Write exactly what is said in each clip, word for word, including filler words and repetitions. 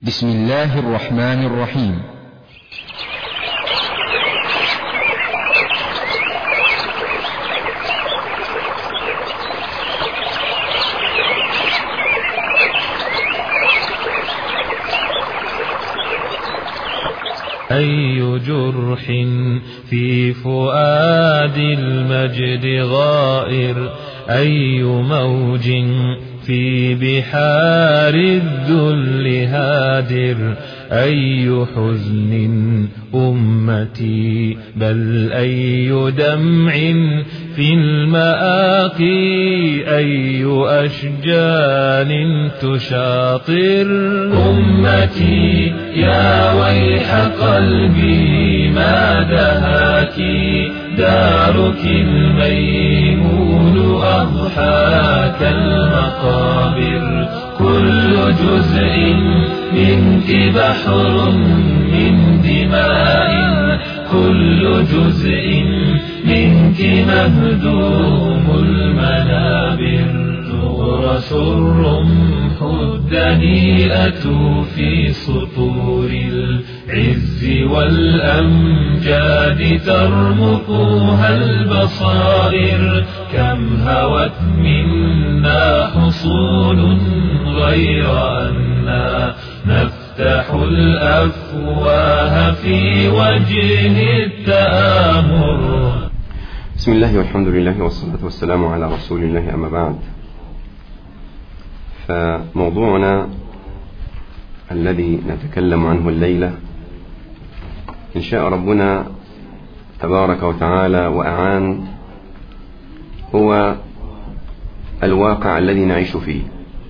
بسم الله الرحمن الرحيم. أي جرح في فؤاد المجد غائر، أي موج في بحار الذل هادر، أي حزن أمتي بل أي دمع في المآقي، أي أشجان تشاطر. أمتي يا ويح قلبي ما دهاك، دارك الميمون أضحاك المقابر، كل جزء منك بحر من دماء، كل جزء منك مهدوم المنابر، تغرس الرمح الدنيئة في سطور العز والأمجاد، ترمقها البصائر، كم هوت منا حصول غير أننا نفتح الأفواه في وجه التآمر. بسم الله والحمد لله والصلاة والسلام على رسول الله، أما بعد، فموضوعنا الذي نتكلم عنه الليلة إن شاء ربنا تبارك وتعالى وأعان هو الواقع الذي نعيش فيه،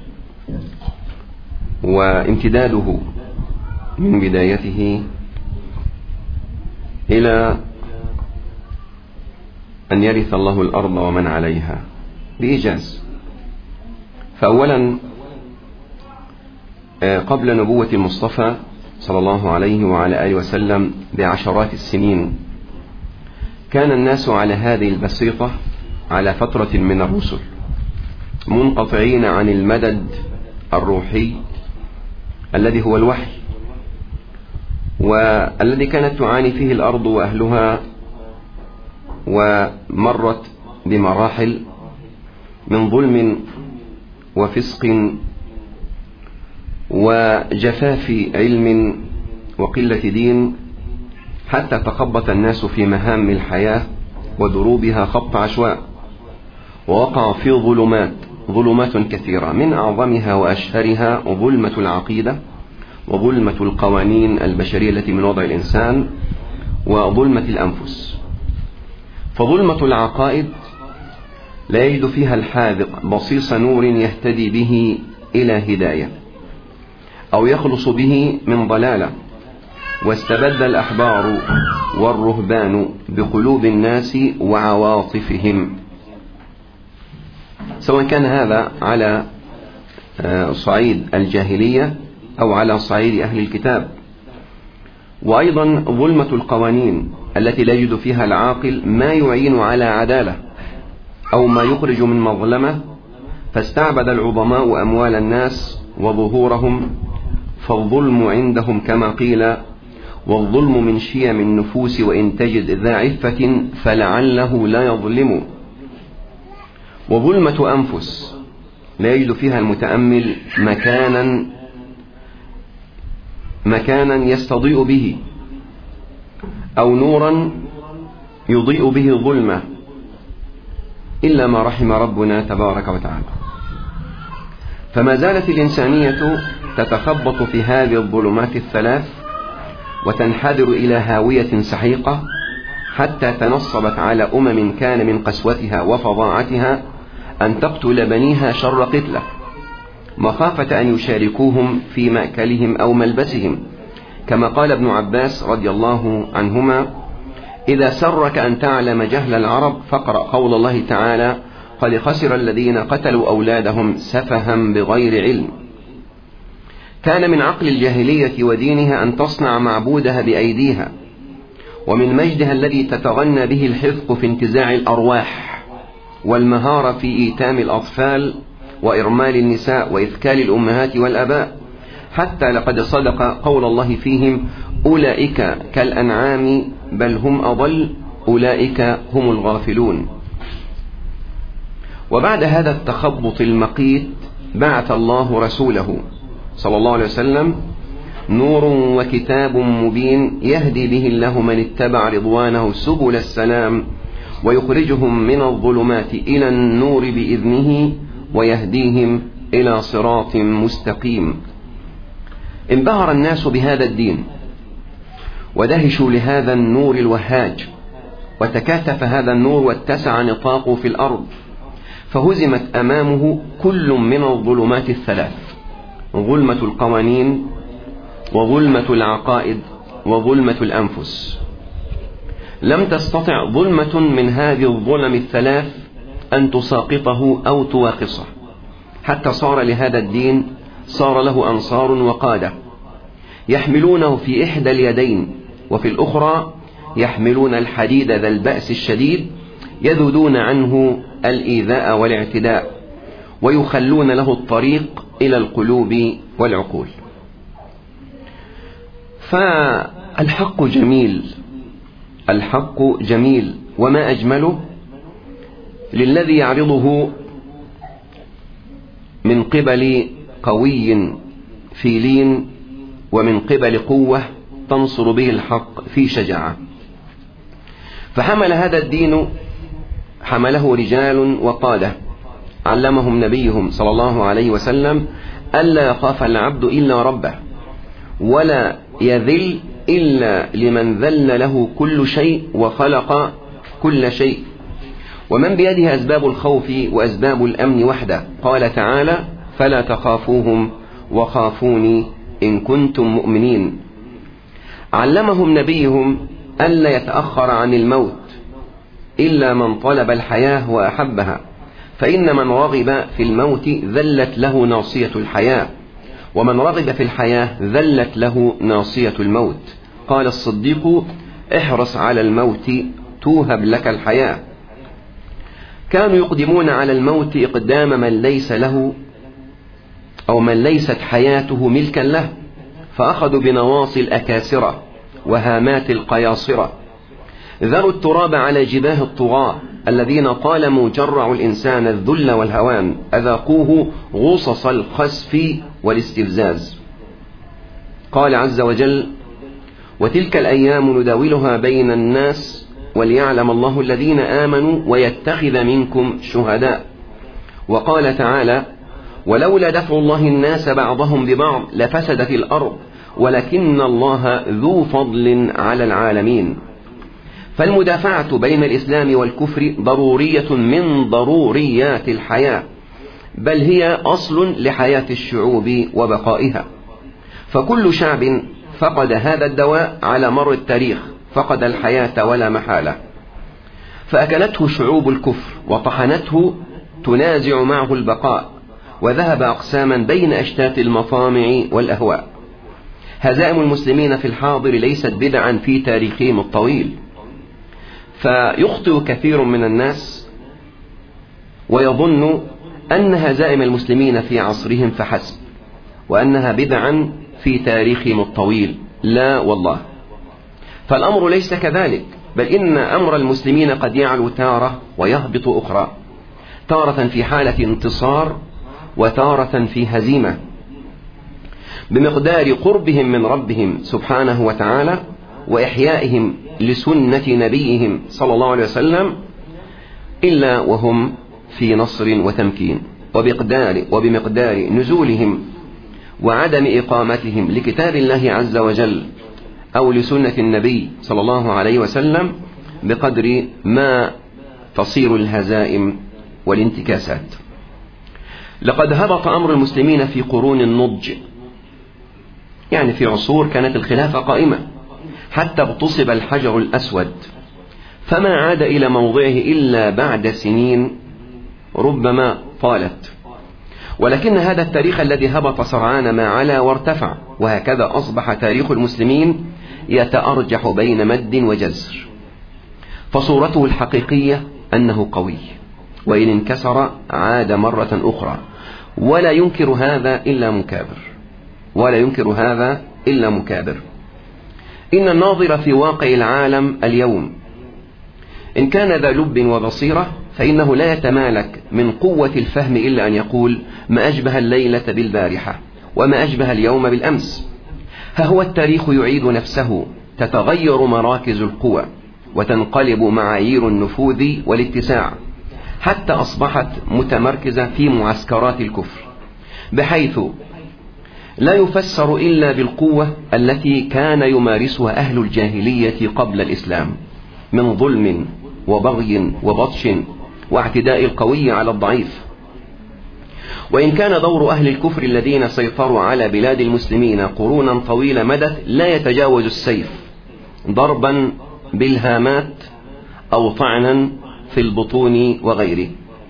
وامتداده من بدايته إلى أن يرث الله الأرض ومن عليها بإيجاز. فأولا، قبل نبوة المصطفى صلى الله عليه وعلى آله وسلم بعشرات السنين، كان الناس على هذه البسيطة على فترة من الرسل، منقطعين عن المدد الروحي الذي هو الوحي، والذي كانت تعاني فيه الأرض وأهلها، ومرت بمراحل من ظلم وفسق وجفاف علم وقلة دين، حتى تخبط الناس في مهام الحياة ودروبها خبط عشواء، ووقع في ظلمات ظلمات كثيرة، من أعظمها وأشهرها ظلمة العقيدة، وظلمة القوانين البشرية التي من وضع الإنسان، وظلمة الأنفس. فظلمة العقائد لا يجد فيها الحاذق بصيص نور يهتدي به إلى هداية أو يخلص به من ضلالة، واستبد الأحبار والرهبان بقلوب الناس وعواطفهم، سواء كان هذا على صعيد الجاهلية أو على صعيد أهل الكتاب. وأيضا ظلمة القوانين التي لا يجد فيها العاقل ما يعين على عدالة أو ما يخرج من مظلمة، فاستعبد العظماء أموال الناس وظهورهم، فالظلم عندهم كما قيل: والظلم من شيم النفوس وإن تجد ذا عفة فلعله لا يظلم. وظلمة أنفس لا يجد فيها المتأمل مكانا مكانا يستضيء به أو نورا يضيء به ظلمة، إلا ما رحم ربنا تبارك وتعالى. فما زالت الإنسانية تتخبط في هذه الظلمات الثلاث، وتنحدر إلى هاوية سحيقة، حتى تنصبت على أمم كان من قسوتها وفظاعتها أن تقتل بنيها شر قتلة، مخافة أن يشاركوهم في مأكلهم أو ملبسهم، كما قال ابن عباس رضي الله عنهما: إذا سرك أن تعلم جهل العرب فاقرأ قول الله تعالى: قد خسر الذين قتلوا أولادهم سفها بغير علم. كان من عقل الجاهلية ودينها أن تصنع معبودها بأيديها، ومن مجدها الذي تتغنى به الحذق في انتزاع الأرواح، والمهارة في إيتام الأطفال وإرمال النساء وإذكال الأمهات والأباء، حتى لقد صدق قول الله فيهم: أولئك كالأنعام بل هم أضل أولئك هم الغافلون. وبعد هذا التخبط المقيت بعث الله رسوله صلى الله عليه وسلم نور وكتاب مبين يهدي به الله من اتبع رضوانه سبل السلام ويخرجهم من الظلمات إلى النور بإذنه ويهديهم إلى صراط مستقيم. انبهر الناس بهذا الدين ودهشوا لهذا النور الوهاج، وتكاثف هذا النور واتسع نطاقه في الأرض، فهزمت أمامه كل من الظلمات الثلاث: ظلمة القوانين، وظلمة العقائد، وظلمة الأنفس. لم تستطع ظلمة من هذه الظلم الثلاث أن تساقطه أو تواقصه، حتى صار لهذا الدين صار له أنصار وقادة يحملونه في إحدى اليدين، وفي الأخرى يحملون الحديد ذا البأس الشديد يذودون عنه الإيذاء والاعتداء، ويخلون له الطريق إلى القلوب والعقول. فالحق جميل، الحق جميل، وما أجمله للذي يعرضه من قبل قوي في لين، ومن قبل قوة تنصر به الحق في شجاعة. فحمل هذا الدين، حمله رجال وقادة علمهم نبيهم صلى الله عليه وسلم ألا يخاف العبد إلا ربه، ولا يذل إلا لمن ذل له كل شيء وخلق كل شيء، ومن بيده أسباب الخوف وأسباب الأمن وحده. قال تعالى: فلا تخافوهم وخافوني إن كنتم مؤمنين. علمهم نبيهم ألا يتأخر عن الموت إلا من طلب الحياة وأحبها، فإن من رغب في الموت ذلت له ناصية الحياة، ومن رغب في الحياة ذلت له ناصية الموت. قال الصديق: احرص على الموت توهب لك الحياة. كانوا يقدمون على الموت إقدام من ليس له أو من ليست حياته ملكا له، فأخذوا بنواصي الأكاسرة وهامات القياصرة. ذروا التراب على جباه الطغاة الذين طالما جرعوا الإنسان الذل والهوان، أذاقوه غصص الخسف والاستفزاز. قال عز وجل: وتلك الأيام نداولها بين الناس وليعلم الله الذين آمنوا ويتخذ منكم شهداء. وقال تعالى: ولولا دفع الله الناس بعضهم ببعض لفسدت الأرض ولكن الله ذو فضل على العالمين. فالمدافعة بين الإسلام والكفر ضرورية من ضروريات الحياة، بل هي أصل لحياة الشعوب وبقائها. فكل شعب فقد هذا الدواء على مر التاريخ فقد الحياة ولا محالة، فأكلته شعوب الكفر وطحنته تنازع معه البقاء، وذهب أقساما بين أشتات المطامع والأهواء. هزائم المسلمين في الحاضر ليست بدعا في تاريخهم الطويل، فيخطئ كثير من الناس ويظن أن هزائم المسلمين في عصرهم فحسب، وأنها بدعا في تاريخهم الطويل. لا والله، فالأمر ليس كذلك، بل إن أمر المسلمين قد يعلو تارة ويهبط أخرى، تارة في حالة انتصار وتارة في هزيمة، بمقدار قربهم من ربهم سبحانه وتعالى وإحيائهم لسنة نبيهم صلى الله عليه وسلم، إلا وهم في نصر وتمكين، وبمقدار, وبمقدار نزولهم وعدم إقامتهم لكتاب الله عز وجل أو لسنة النبي صلى الله عليه وسلم بقدر ما تصير الهزائم والانتكاسات. لقد هبط أمر المسلمين في قرون النضج، يعني في عصور كانت الخلافة قائمة، حتى اغتصب الحجر الأسود، فما عاد إلى موضعه إلا بعد سنين ربما طالت. ولكن هذا التاريخ الذي هبط سرعان ما علا وارتفع، وهكذا أصبح تاريخ المسلمين يتأرجح بين مد وجزر. فصورته الحقيقية أنه قوي، وإن انكسر عاد مرة أخرى، ولا ينكر هذا إلا مكابر. ولا ينكر هذا إلا مكابر. إن الناظر في واقع العالم اليوم إن كان ذا لب وبصيرة فإنه لا يتمالك من قوة الفهم إلا أن يقول: ما أشبه الليلة بالبارحة وما أشبه اليوم بالأمس. ها هو التاريخ يعيد نفسه، تتغير مراكز القوى وتنقلب معايير النفوذ والاتساع، حتى أصبحت متمركزة في معسكرات الكفر، بحيث لا يفسر إلا بالقوة التي كان يمارسها أهل الجاهلية قبل الإسلام من ظلم وبغي وبطش واعتداء القوي على الضعيف. وإن كان دور أهل الكفر الذين سيطروا على بلاد المسلمين قرونا طويلة مدت لا يتجاوز السيف ضربا بالهامات أو طعنا في البطون وغيره،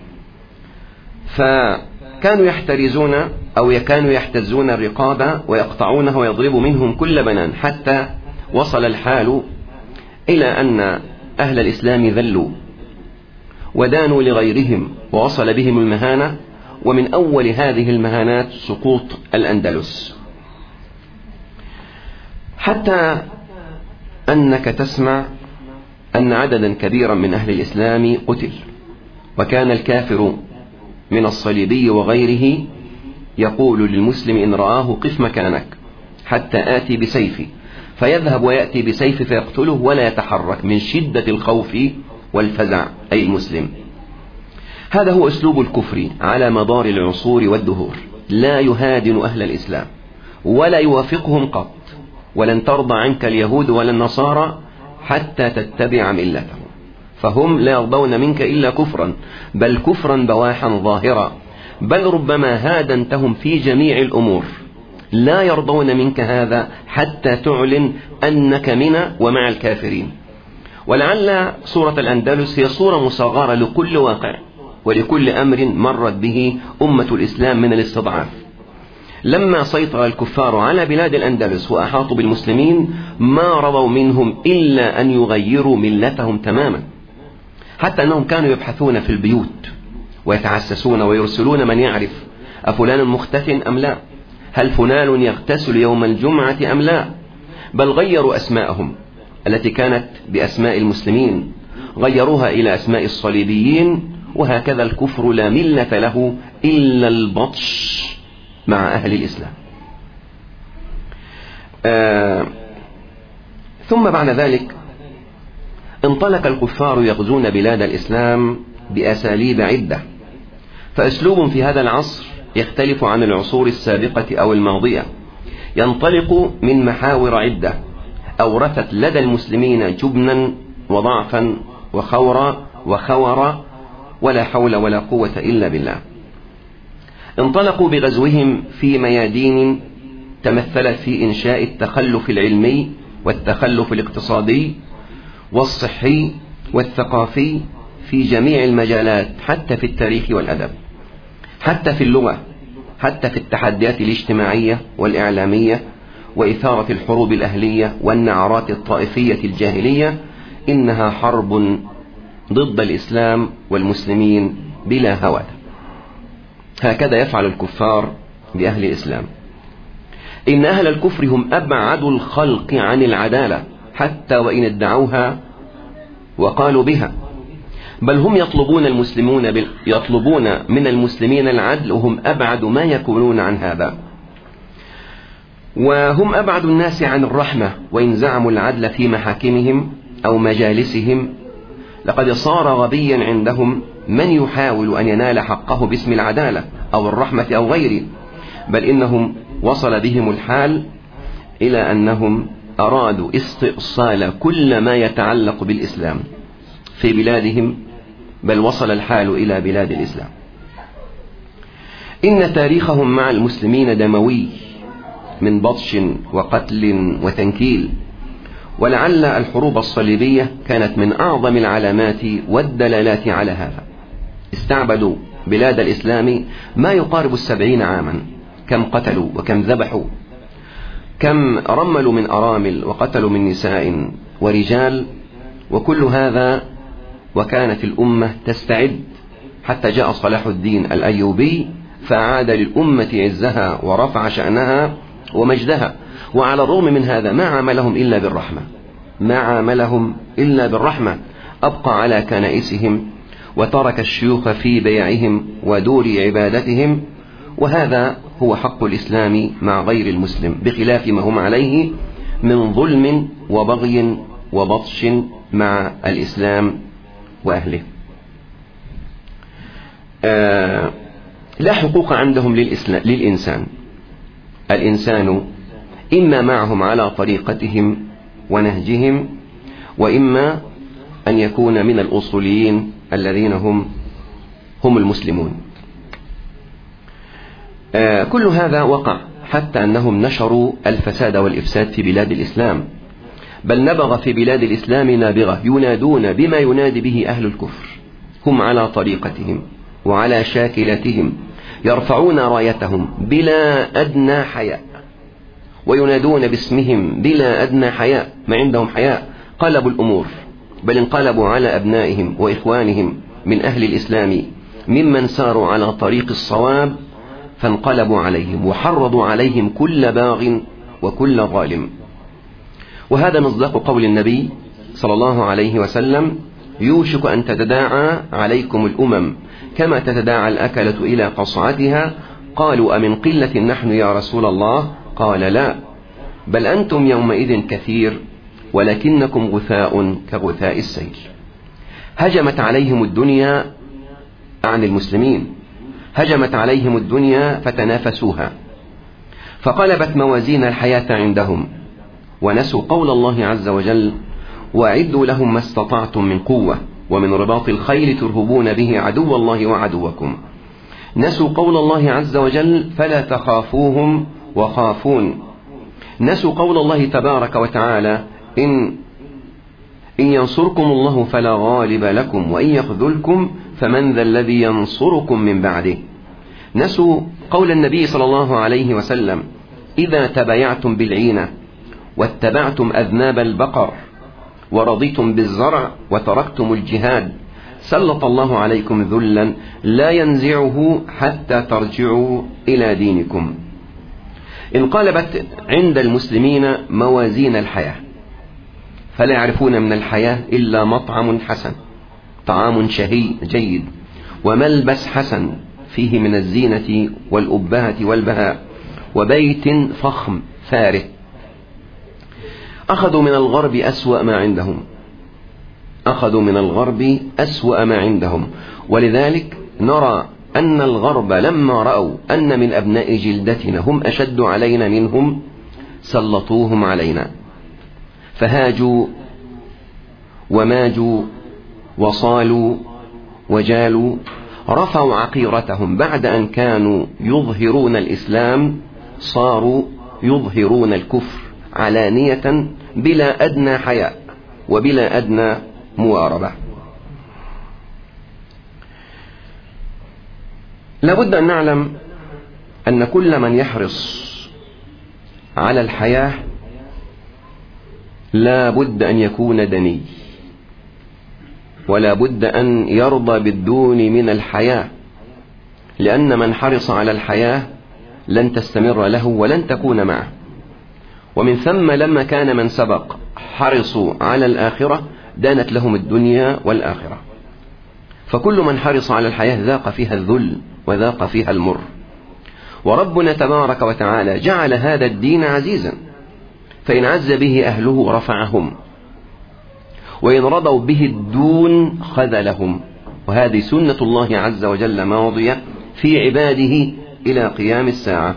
فكانوا يحترزون أو كانوا يحتزون الرقاب ويقطعونها ويضرب منهم كل بنان، حتى وصل الحال إلى أن أهل الإسلام ذلوا ودانوا لغيرهم ووصل بهم المهانة. ومن أول هذه المهانات سقوط الأندلس، حتى أنك تسمع أن عددا كبيرا من أهل الإسلام قتل، وكان الكافر من الصليبي وغيره يقول للمسلم إن رآه: قف مكانك حتى آتي بسيفي، فيذهب ويأتي بسيف فيقتله ولا يتحرك من شدة الخوف والفزع، أي المسلم. هذا هو أسلوب الكفر على مدار العصور والدهور، لا يهادن أهل الإسلام ولا يوافقهم قط، ولن ترضى عنك اليهود ولا النصارى حتى تتبع ملتهم، فهم لا يرضون منك إلا كفرا، بل كفرا بواحا ظاهرا، بل ربما هادنتهم في جميع الأمور، لا يرضون منك هذا حتى تعلن أنك من ومع الكافرين. ولعل صورة الأندلس هي صورة مصغرة لكل واقع ولكل أمر مرت به أمة الإسلام من الاستضعاف. لما سيطر الكفار على بلاد الأندلس وأحاطوا بالمسلمين ما رضوا منهم إلا أن يغيروا ملتهم تماما، حتى أنهم كانوا يبحثون في البيوت ويتعسسون ويرسلون من يعرف: أفلان مختف أم لا؟ هل فلان يغتسل يوم الجمعة أم لا؟ بل غيروا أسماءهم التي كانت بأسماء المسلمين، غيروها إلى أسماء الصليبيين. وهكذا الكفر لا ملة له إلا البطش مع أهل الإسلام. آه ثم بعد ذلك انطلق الكفار يغزون بلاد الإسلام بأساليب عدة، فأسلوب في هذا العصر يختلف عن العصور السابقة أو الماضية، ينطلق من محاور عدة أورثت لدى المسلمين جبنا وضعفا وخورا وخورا ولا حول ولا قوة إلا بالله. انطلقوا بغزوهم في ميادين تمثلت في إنشاء التخلف العلمي والتخلف الاقتصادي والصحي والثقافي في جميع المجالات، حتى في التاريخ والأدب، حتى في اللغة، حتى في التحديات الاجتماعية والإعلامية وإثارة الحروب الأهلية والنعرات الطائفية الجاهلية. إنها حرب ضد الإسلام والمسلمين بلا هوى. هكذا يفعل الكفار بأهل الإسلام. إن أهل الكفر هم أبعد الخلق عن العدالة حتى وإن ادعوها وقالوا بها، بل هم يطلبون المسلمون بال... يطلبون من المسلمين العدل، وهم أبعد ما يكونون عن هذا، وهم أبعد الناس عن الرحمة وإن زعموا العدل في محاكمهم أو مجالسهم. لقد صار غبيا عندهم من يحاول أن ينال حقه باسم العدالة أو الرحمة أو غيره، بل إنهم وصل بهم الحال إلى أنهم أرادوا استئصال كل ما يتعلق بالإسلام في بلادهم، بل وصل الحال إلى بلاد الإسلام. إن تاريخهم مع المسلمين دموي من بطش وقتل وتنكيل، ولعل الحروب الصليبية كانت من أعظم العلامات والدلالات على هذا. استعبدوا بلاد الإسلام ما يقارب السبعين عاما، كم قتلوا وكم ذبحوا، كم رملوا من أرامل وقتلوا من نساء ورجال، وكل هذا وكانت الأمة تستعد، حتى جاء صلاح الدين الأيوبي فأعاد للأمة عزها ورفع شأنها ومجدها، وعلى الرغم من هذا ما عاملهم إلا بالرحمة، ما عاملهم إلا بالرحمة. أبقى على كنائسهم وترك الشيوخ في بيعهم ودور عبادتهم، وهذا هو حق الإسلام مع غير المسلم، بخلاف ما هم عليه من ظلم وبغي وبطش مع الإسلام وأهله. آه لا حقوق عندهم للإنسان. الإنسان إما معهم على طريقتهم ونهجهم، وإما أن يكون من الأصوليين الذين هم هم المسلمون. آه كل هذا وقع حتى أنهم نشروا الفساد والإفساد في بلاد الإسلام، بل نبغ في بلاد الإسلام نابغة ينادون بما ينادي به أهل الكفر. هم على طريقتهم وعلى شاكلتهم يرفعون رايتهم بلا أدنى حياء، وينادون باسمهم بلا أدنى حياء، ما عندهم حياء. قلبوا الأمور، بل انقلبوا على أبنائهم وإخوانهم من أهل الإسلام ممن ساروا على طريق الصواب، فانقلبوا عليهم وحرضوا عليهم كل باغ وكل ظالم. وهذا مصداق قول النبي صلى الله عليه وسلم: يوشك أن تتداعى عليكم الأمم كما تتداعى الأكلة إلى قصعتها. قالوا: أمن قلة نحن يا رسول الله؟ قال: لا، بل أنتم يومئذ كثير ولكنكم غثاء كغثاء السيل. هجمت عليهم الدنيا عن المسلمين، هجمت عليهم الدنيا فتنافسوها، فقلبت موازين الحياة عندهم، ونسوا قول الله عز وجل: وأعدوا لهم ما استطعتم من قوة ومن رباط الخيل ترهبون به عدو الله وعدوكم. نسوا قول الله عز وجل: فلا تخافوهم وخافون. نسوا قول الله تبارك وتعالى: إن إن ينصركم الله فلا غالب لكم وإن يخذلكم فمن ذا الذي ينصركم من بعده. نسوا قول النبي صلى الله عليه وسلم: إذا تبايعتم بالعينة واتبعتم أذناب البقر ورضيتم بالزرع وتركتم الجهاد سلط الله عليكم ذلا لا ينزعه حتى ترجعوا إلى دينكم. انقلبت عند المسلمين موازين الحياة، فلا يعرفون من الحياة إلا مطعم حسن، طعام شهي جيد، وملبس حسن فيه من الزينة والأبهة والبهاء، وبيت فخم فاره. أخذوا من الغرب أسوأ ما عندهم، أخذوا من الغرب أسوأ ما عندهم. ولذلك نرى أن الغرب لما رأوا أن من أبناء جلدتنا هم أشد علينا منهم سلطوهم علينا، فهاجوا وماجوا وصالوا وجالوا، رفعوا عقيرتهم. بعد أن كانوا يظهرون الإسلام صاروا يظهرون الكفر علانية بلا أدنى حياء وبلا أدنى مواربة. لابد أن نعلم أن كل من يحرص على الحياة لا بد أن يكون دني، ولا بد أن يرضى بالدون من الحياة، لأن من حرص على الحياة لن تستمر له ولن تكون معه. ومن ثم لما كان من سبق حرصوا على الآخرة دانت لهم الدنيا والآخرة. فكل من حرص على الحياة ذاق فيها الذل وذاق فيها المر. وربنا تبارك وتعالى جعل هذا الدين عزيزا، فإن عز به أهله رفعهم، وإن رضوا به الدون خذلهم. وهذه سنة الله عز وجل ماضية في عباده إلى قيام الساعة.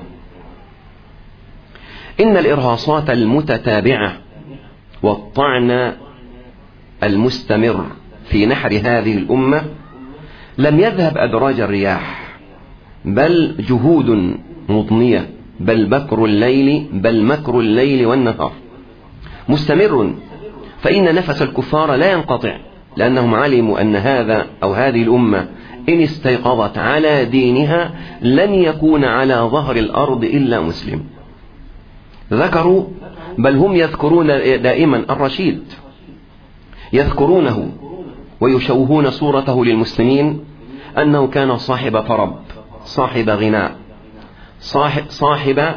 إن الإرهاصات المتتابعة والطعن المستمر في نحر هذه الأمة لم يذهب أدراج الرياح، بل جهود مضنية، بل بكر الليل بل مكر الليل والنهار مستمر. فإن نفس الكفار لا ينقطع، لأنهم علموا أن هذا أو هذه الأمة إن استيقظت على دينها لن يكون على ظهر الأرض إلا مسلم. ذكروا، بل هم يذكرون دائما الرشيد، يذكرونه ويشوهون صورته للمسلمين أنه كان صاحب طرب، صاحب غناء، صاحب, صاحب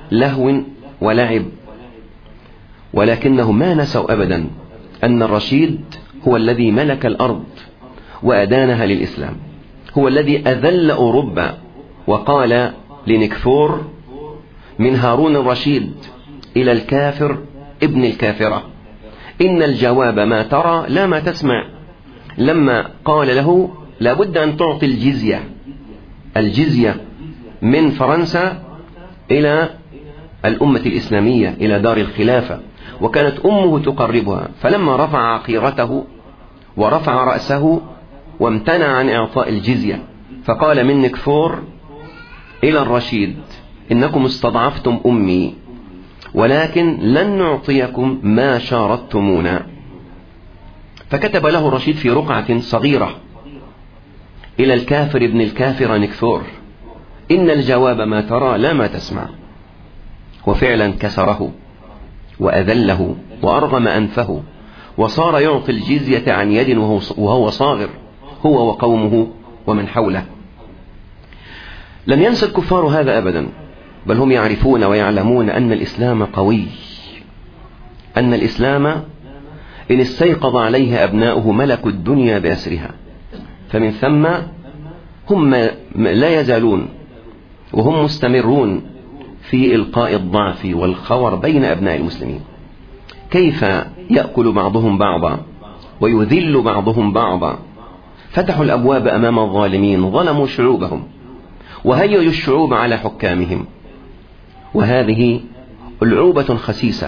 لهو ولعب، ولكنهم ما نسوا أبدا أن الرشيد هو الذي ملك الأرض وأدانها للإسلام، هو الذي أذل أوروبا وقال لنكفور من هارون الرشيد إلى الكافر ابن الكافرة: إن الجواب ما ترى لا ما تسمع. لما قال له لابد أن تعطي الجزية الجزية من فرنسا إلى الأمة الإسلامية، إلى دار الخلافة، وكانت أمه تقربها، فلما رفع عقيرته ورفع رأسه وامتنع عن إعطاء الجزية فقال من نكفور إلى الرشيد: إنكم استضعفتم أمي، ولكن لن نعطيكم ما شاردتمونا. فكتب له الرشيد في رقعة صغيرة إلى الكافر ابن الكافر نكفور: إن الجواب ما ترى لا ما تسمع. وفعلا كسره وأذله وأرغم أنفه، وصار يعطي الجزية عن يد وهو صاغر، هو وقومه ومن حوله. لم ينسى الكفار هذا أبدا، بل هم يعرفون ويعلمون أن الإسلام قوي، أن الإسلام إن استيقظ عليه أبناؤه ملك الدنيا بأسرها. فمن ثم هم لا يزالون وهم مستمرون في إلقاء الضعف والخور بين أبناء المسلمين. كيف يأكل بعضهم بعضا ويذل بعضهم بعضا؟ فتحوا الأبواب أمام الظالمين، ظلموا شعوبهم وهيئوا الشعوب على حكامهم، وهذه العوبة خسيسة.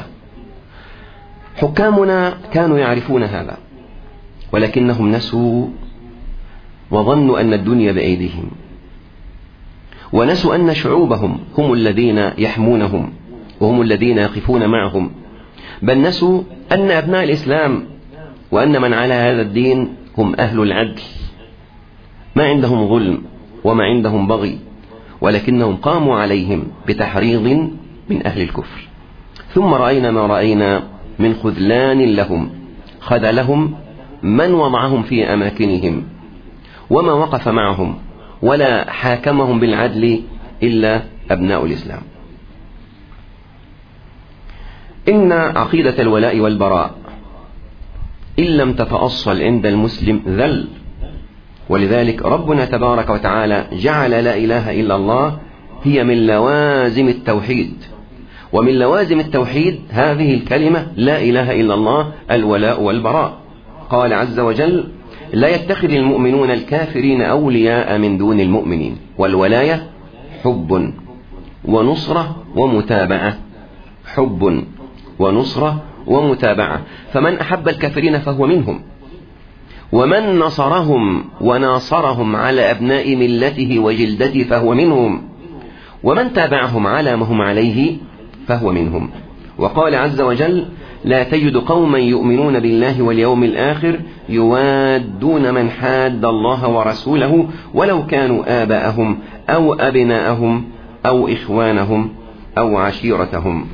حكامنا كانوا يعرفون هذا، ولكنهم نسوا وظنوا أن الدنيا بأيديهم، ونسوا أن شعوبهم هم الذين يحمونهم وهم الذين يقفون معهم، بل نسوا أن أبناء الإسلام وأن من على هذا الدين هم أهل العدل، ما عندهم ظلم وما عندهم بغي، ولكنهم قاموا عليهم بتحريض من أهل الكفر. ثم رأينا ما رأينا من خذلان لهم، خذلهم من وضعهم في أماكنهم، وما وقف معهم ولا حاكمهم بالعدل إلا أبناء الإسلام. إن عقيدة الولاء والبراء إن لم تتأصل عند المسلم ذل، ولذلك ربنا تبارك وتعالى جعل لا إله إلا الله هي من لوازم التوحيد، ومن لوازم التوحيد هذه الكلمة لا إله إلا الله، الولاء والبراء. قال عز وجل: لا يتخذ المؤمنون الكافرين أولياء من دون المؤمنين. والولاية حب ونصرة ومتابعة، حب ونصرة ومتابعة. فمن أحب الكافرين فهو منهم، ومن نصرهم وناصرهم على أبناء ملته وجلدته فهو منهم، ومن تابعهم على ما هم عليه فهو منهم. وقال عز وجل: لا تجد قوما يؤمنون بالله واليوم الآخر يوادون من حاد الله ورسوله ولو كانوا آباءهم أو أبناءهم أو إخوانهم أو عشيرتهم.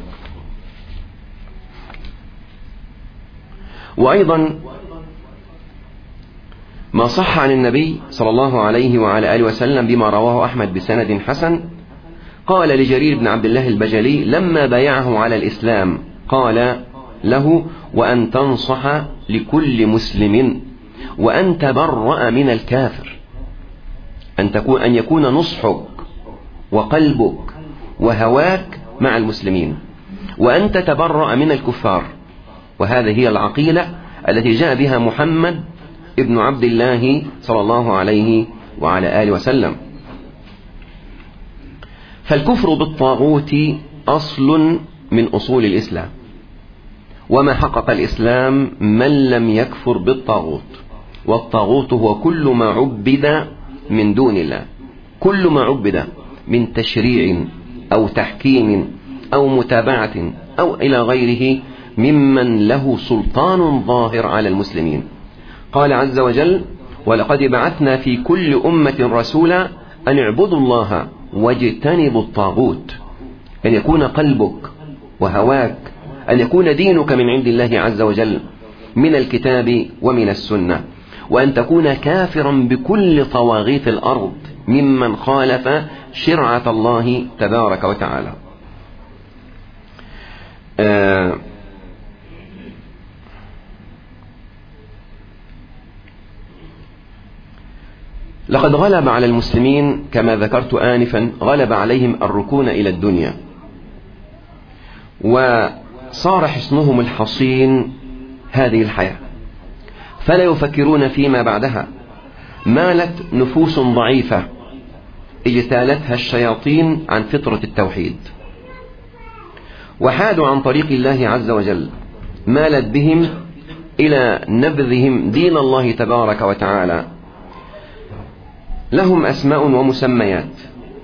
وأيضا ما صح عن النبي صلى الله عليه وعلى آله وسلم بما رواه أحمد بسند حسن، قال لجرير بن عبد الله البجلي لما بايعه على الإسلام، قال له: وأن تنصح لكل مسلم وأن تبرأ من الكافر، أن تكون أن يكون نصحك وقلبك وهواك مع المسلمين، وأن تتبرأ من الكفار. وهذه هي العقيدة التي جاء بها محمد ابن عبد الله صلى الله عليه وعلى آله وسلم. فالكفر بالطاغوت أصل من أصول الإسلام، وما حقق الإسلام من لم يكفر بالطاغوت. والطاغوت هو كل ما عبد من دون الله، كل ما عبد من تشريع أو تحكيم أو متابعة أو إلى غيره ممن له سلطان ظاهر على المسلمين. قال عز وجل: ولقد بعثنا في كل أمة رسولا أن اعبدوا الله واجتنبوا الطاغوت. أن يكون قلبك وهواك، أن يكون دينك من عند الله عز وجل من الكتاب ومن السنة، وأن تكون كافرا بكل طواغيت الأرض ممن خالف شرعة الله تبارك وتعالى. آه لقد غلب على المسلمين كما ذكرت آنفا، غلب عليهم الركون إلى الدنيا، وصار حصنهم الحصين هذه الحياة، فلا يفكرون فيما بعدها. مالت نفوس ضعيفة اجتالتها الشياطين عن فطرة التوحيد، وحادوا عن طريق الله عز وجل، مالت بهم إلى نبذهم دين الله تبارك وتعالى. لهم أسماء ومسميات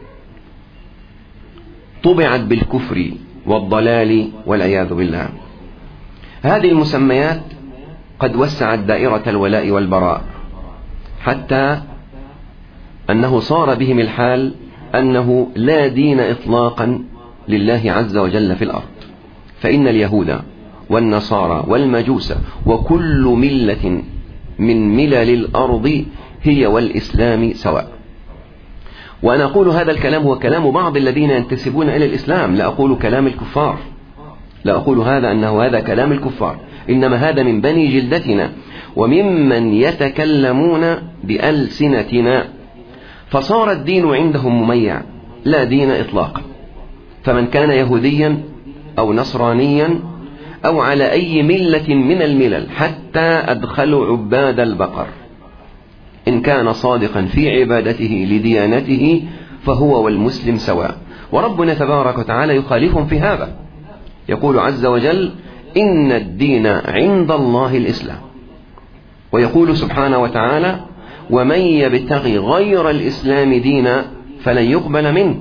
طبعت بالكفر والضلال والعياذ بالله. هذه المسميات قد وسعت دائرة الولاء والبراء، حتى أنه صار بهم الحال أنه لا دين إطلاقا لله عز وجل في الأرض، فإن اليهود والنصارى والمجوس وكل ملة من ملل الأرض هي والإسلام سواء. وأنا أقول هذا الكلام هو كلام بعض الذين ينتسبون إلى الإسلام، لا أقول كلام الكفار، لا أقول هذا أنه هذا كلام الكفار، إنما هذا من بني جلدتنا وممن يتكلمون بألسنتنا، فصار الدين عندهم مميع لا دين إطلاقا. فمن كان يهوديا أو نصرانيا أو على أي ملة من الملل، حتى أدخلوا عباد البقر، إن كان صادقا في عبادته لديانته فهو والمسلم سواء. وربنا تبارك وتعالى يخالفهم في هذا، يقول عز وجل: إن الدين عند الله الإسلام. ويقول سبحانه وتعالى: ومن يبتغي غير الإسلام دينا فلن يقبل منه.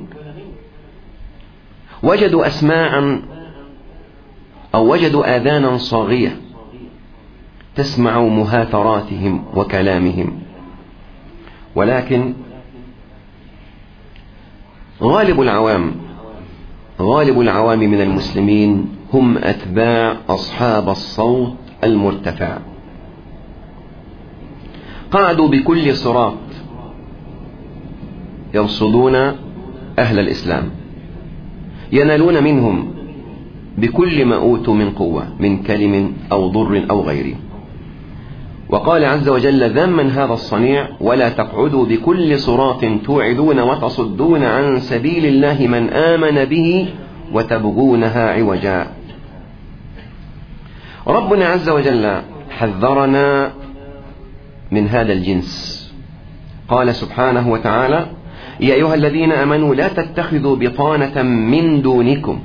وجدوا أسماعا أو وجدوا آذانا صاغية تسمع مهاتراتهم وكلامهم، ولكن غالب العوام غالب العوام من المسلمين هم أتباع أصحاب الصوت المرتفع، قعدوا بكل صراط يرصدون أهل الإسلام، ينالون منهم بكل ما أوتوا من قوة من كلم أو ضر أو غيره. وقال عز وجل ذما هذا الصنيع: ولا تقعدوا بكل صراط توعدون وتصدون عن سبيل الله من آمن به وتبغونها عوجا. ربنا عز وجل حذرنا من هذا الجنس، قال سبحانه وتعالى: يا أيها الذين آمنوا لا تتخذوا بطانة من دونكم،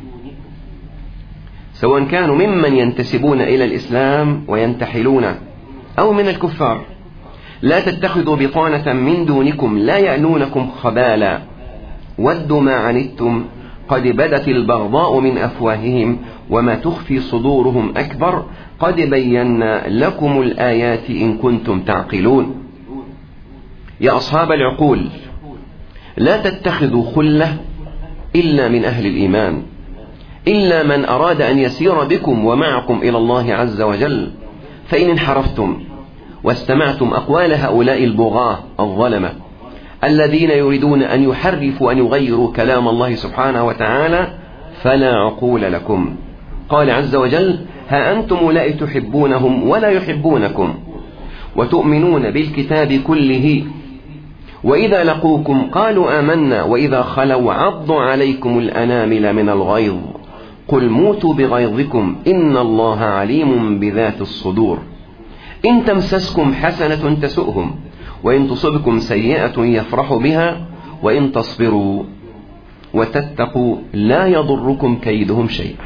سواء كانوا ممن ينتسبون إلى الإسلام وينتحلونه أو من الكفار، لا تتخذوا بطانة من دونكم لا يألونكم خبالا ودوا ما عنتم قد بدت البغضاء من أفواههم وما تخفي صدورهم أكبر قد بينا لكم الآيات إن كنتم تعقلون. يا أصحاب العقول، لا تتخذوا خلة إلا من أهل الإيمان، إلا من أراد أن يسير بكم ومعكم إلى الله عز وجل. فإن انحرفتم واستمعتم أقوال هؤلاء البغاة الظلمة الذين يريدون أن يحرفوا أن يغيروا كلام الله سبحانه وتعالى فلا عقول لكم. قال عز وجل: ها أنتم أولئك تحبونهم ولا يحبونكم وتؤمنون بالكتاب كله وإذا لقوكم قالوا آمنا وإذا خلوا عضوا عليكم الأنامل من الغيظ قل موتوا بغيظكم إن الله عليم بذات الصدور. إن تمسسكم حسنة تسؤهم وإن تصبكم سيئة يفرحوا بها وإن تصبروا وتتقوا لا يضركم كيدهم شيئا.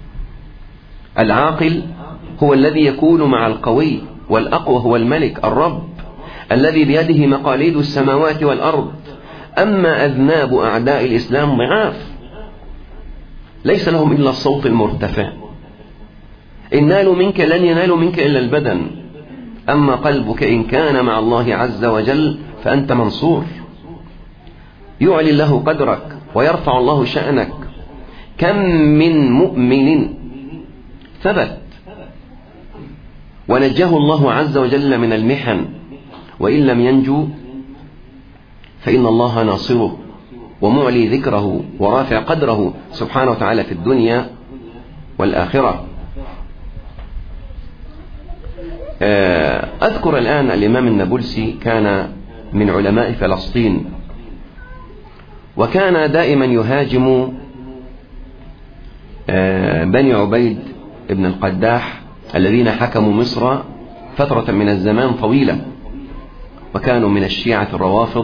العاقل هو الذي يكون مع القوي، والأقوى هو الملك الرب الذي بيده مقاليد السماوات والأرض. أما أذناب أعداء الإسلام ضعاف ليس لهم إلا الصوت المرتفع، إن نالوا منك لن ينالوا منك إلا البدن، أما قلبك إن كان مع الله عز وجل فأنت منصور. يعلي الله قدرك ويرفع الله شأنك. كم من مؤمن ثبت ونجاه الله عز وجل من المحن، وإن لم ينجو فإن الله ناصره ومعلي ذكره ورافع قدره سبحانه وتعالى في الدنيا والآخرة. أذكر الآن الإمام النابلسي كان من علماء فلسطين، وكان دائما يهاجم بني عبيد بن القداح الذين حكموا مصر فترة من الزمان طويلة، وكانوا من الشيعة الروافض،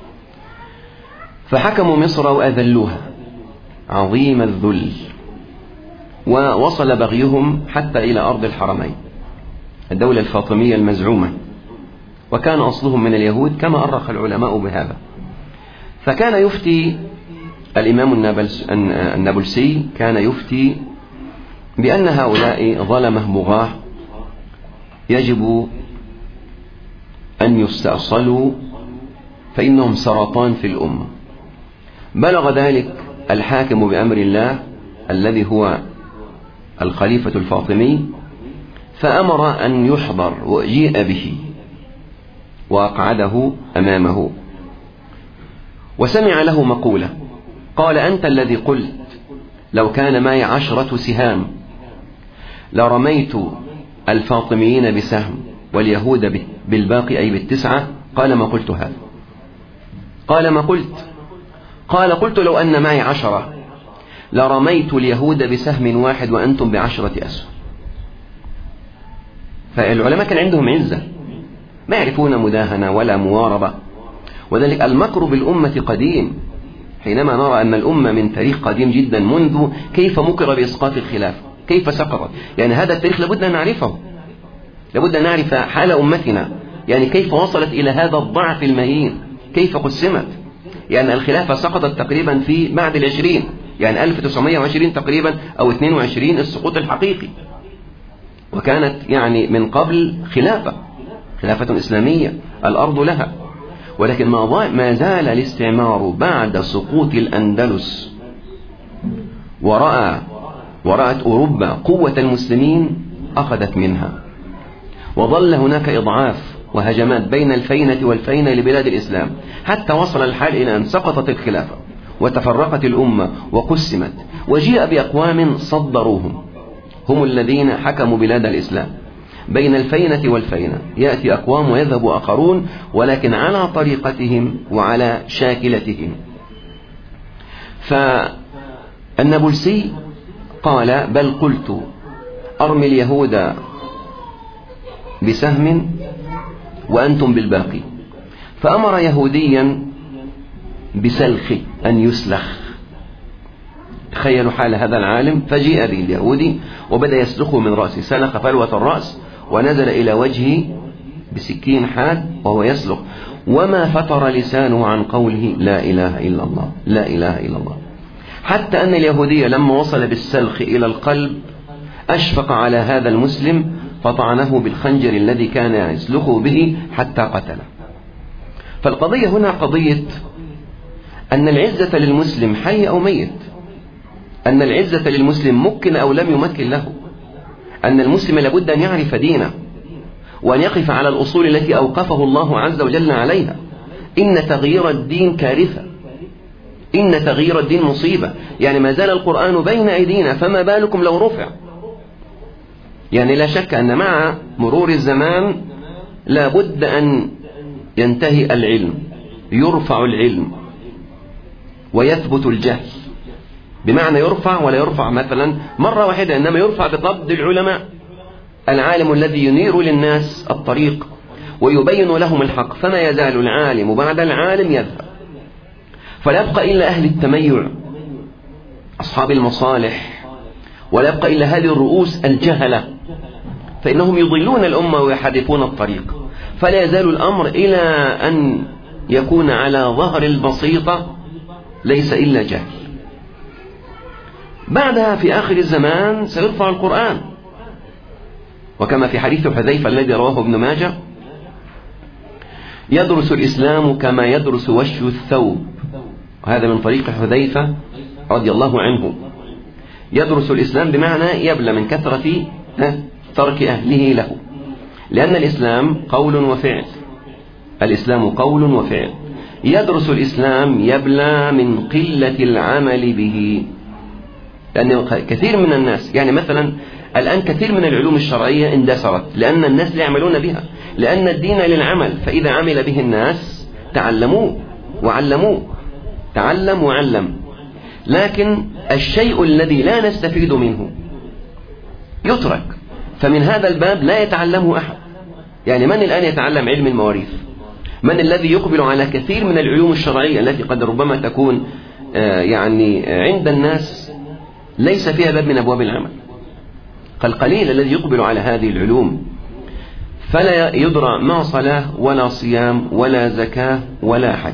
فحكموا مصر وأذلوها عظيم الذل، ووصل بغيهم حتى إلى أرض الحرمين الدولة الفاطمية المزعومة، وكان أصلهم من اليهود كما أرخ العلماء بهذا. فكان يفتي الإمام النابلسي كان يفتي بأن هؤلاء ظلمة بغاة يجب أن يستأصلوا فإنهم سرطان في الأمة. بلغ ذلك الحاكم بأمر الله الذي هو الخليفة الفاطمي، فأمر أن يحضر وجيء به وأقعده أمامه وسمع له مقولة، قال: أنت الذي قلت لو كان معي عشرة سهام لرميت الفاطميين بسهم واليهود بالباقي أي بالتسعة. قال: ما قلت هذا. قال: ما قلت. قال: قلت لو أن معي عشرة لرميت اليهود بسهم واحد وأنتم بعشرة أسهم. فالعلماء كان عندهم عزة، ما يعرفون مداهنة ولا مواربة، وذلك المكر بالأمة قديم. حينما نرى أن الأمة من تاريخ قديم جدا منذ كيف مكر بإسقاط الخلافة، كيف سقطت، يعني هذا التاريخ لابد أن نعرفه، لابد أن نعرف حال أمتنا، يعني كيف وصلت إلى هذا الضعف المهين، كيف قسمت. يعني الخلافة سقطت تقريبا في بعد العشرين، يعني ألف وتسعمائة وعشرين تقريبا أو اثنين وعشرين السقوط الحقيقي، وكانت يعني من قبل خلافة خلافة إسلامية الأرض لها. ولكن ما زال الاستعمار بعد سقوط الأندلس ورأى ورأت أوروبا قوة المسلمين أخذت منها، وظل هناك إضعاف وهجمات بين الفينة والفينة لبلاد الإسلام، حتى وصل الحال إلى أن سقطت الخلافة وتفرقت الأمة وقسمت، وجيء بأقوام صدروهم هم الذين حكموا بلاد الإسلام. بين الفينة والفينة يأتي أقوام ويذهب آخرون، ولكن على طريقتهم وعلى شاكلتهم. فالنابلسي قال: بل قلت أرمي اليهود بسهم وأنتم بالباقي. فأمر يهوديا بسلخ، أن يسلخ. تخيلوا حال هذا العالم، فجيء به اليهودي وبدأ يسلخه من رأسه، سلخ فلوة الرأس ونزل إلى وجهه بسكين حاد وهو يسلخ، وما فتر لسانه عن قوله لا إله إلا الله لا إله إلا الله، حتى أن اليهودية لما وصل بالسلخ إلى القلب أشفق على هذا المسلم فطعنه بالخنجر الذي كان يسلخه به حتى قتله. فالقضية هنا قضية أن العزة للمسلم حي أو ميت، أن العزة للمسلم ممكن أو لم يمكن له، أن المسلم لابد أن يعرف دينه وأن يقف على الأصول التي أوقفه الله عز وجل عليها. إن تغيير الدين كارثة، إن تغيير الدين مصيبة. يعني ما زال القرآن بين أيدينا، فما بالكم لو رفع. يعني لا شك أن مع مرور الزمان لابد أن ينتهي العلم، يرفع العلم ويثبت الجهل، بمعنى يرفع ولا يرفع مثلا مرة واحدة، إنما يرفع بقبض العلماء، العالم الذي ينير للناس الطريق ويبين لهم الحق. فما يزال العالم بعد العالم يذهب، فلا يبقى إلا أهل التميع أصحاب المصالح، ولا يبقى إلا هذه الرؤوس الجهلة، فإنهم يضلون الأمة ويحرفون الطريق. فلا يزال الأمر إلى أن يكون على ظهر البسيطة ليس إلا جهل. بعدها في آخر الزمان سيرفع القرآن، وكما في حديث حذيفة الذي رواه ابن ماجه: يدرس الإسلام كما يدرس وش الثوب. وهذا من طريق حذيفة رضي الله عنه. يدرس الإسلام بمعنى يبلى من كثرة ترك أهله له، لأن الإسلام قول وفعل، الإسلام قول وفعل. يدرس الإسلام يبلى من قلة العمل به، لأن كثير من الناس يعني مثلا الآن كثير من العلوم الشرعية اندثرت لأن الناس لا يعملون بها، لأن الدين للعمل، فإذا عمل به الناس تعلموه وعلموه، تعلم وعلم. لكن الشيء الذي لا نستفيد منه يترك، فمن هذا الباب لا يتعلمه أحد. يعني من الآن يتعلم علم المواريث؟ من الذي يقبل على كثير من العلوم الشرعية التي قد ربما تكون يعني عند الناس ليس فيها باب من أبواب العمل؟ فالقليل الذي يقبل على هذه العلوم، فلا يدرى ما صلاة ولا صيام ولا زكاة ولا حج.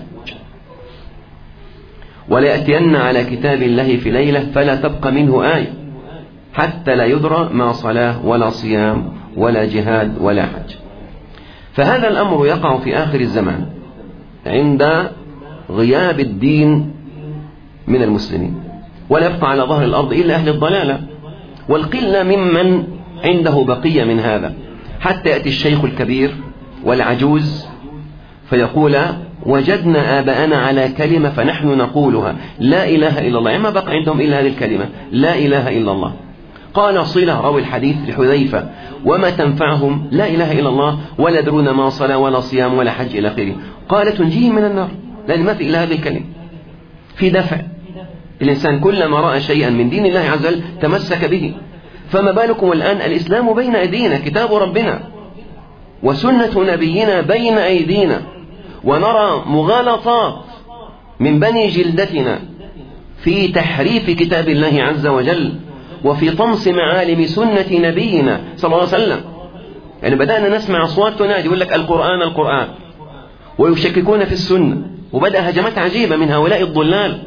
وليأتين على كتاب الله في ليلة فلا تبقى منه آية حتى لا يدرى ما صلاة ولا صيام ولا جهاد ولا حج. فهذا الأمر يقع في آخر الزمان عند غياب الدين من المسلمين، ولا يبقى على ظهر الأرض إلا أهل الضلالة والقلة ممن عنده بقية من هذا، حتى يأتي الشيخ الكبير والعجوز فيقول وجدنا آباءنا على كلمة فنحن نقولها لا إله إلا الله، يعني ما بقى عندهم إلا هذه الكلمة لا إله إلا الله. قال صلة روي الحديث لحذيفة وما تنفعهم لا إله إلا الله ولا يدرون ما صلاة ولا صيام ولا حج إلى آخره. قال تنجيهم من النار، لأن ما في إلا هذه الكلمة. في دفع الإنسان كلما رأى شيئا من دين الله عز وجل تمسك به، فما بالكم الآن الإسلام بين أيدينا، كتاب ربنا وسنة نبينا بين أيدينا، ونرى مغالطات من بني جلدتنا في تحريف كتاب الله عز وجل وفي طمس معالم سنة نبينا صلى الله عليه وسلم. يعني بدأنا نسمع أصوات تنادي يقول لك القرآن القرآن، ويشككون في السنة، وبدأ هجمات عجيبة من هؤلاء الضلال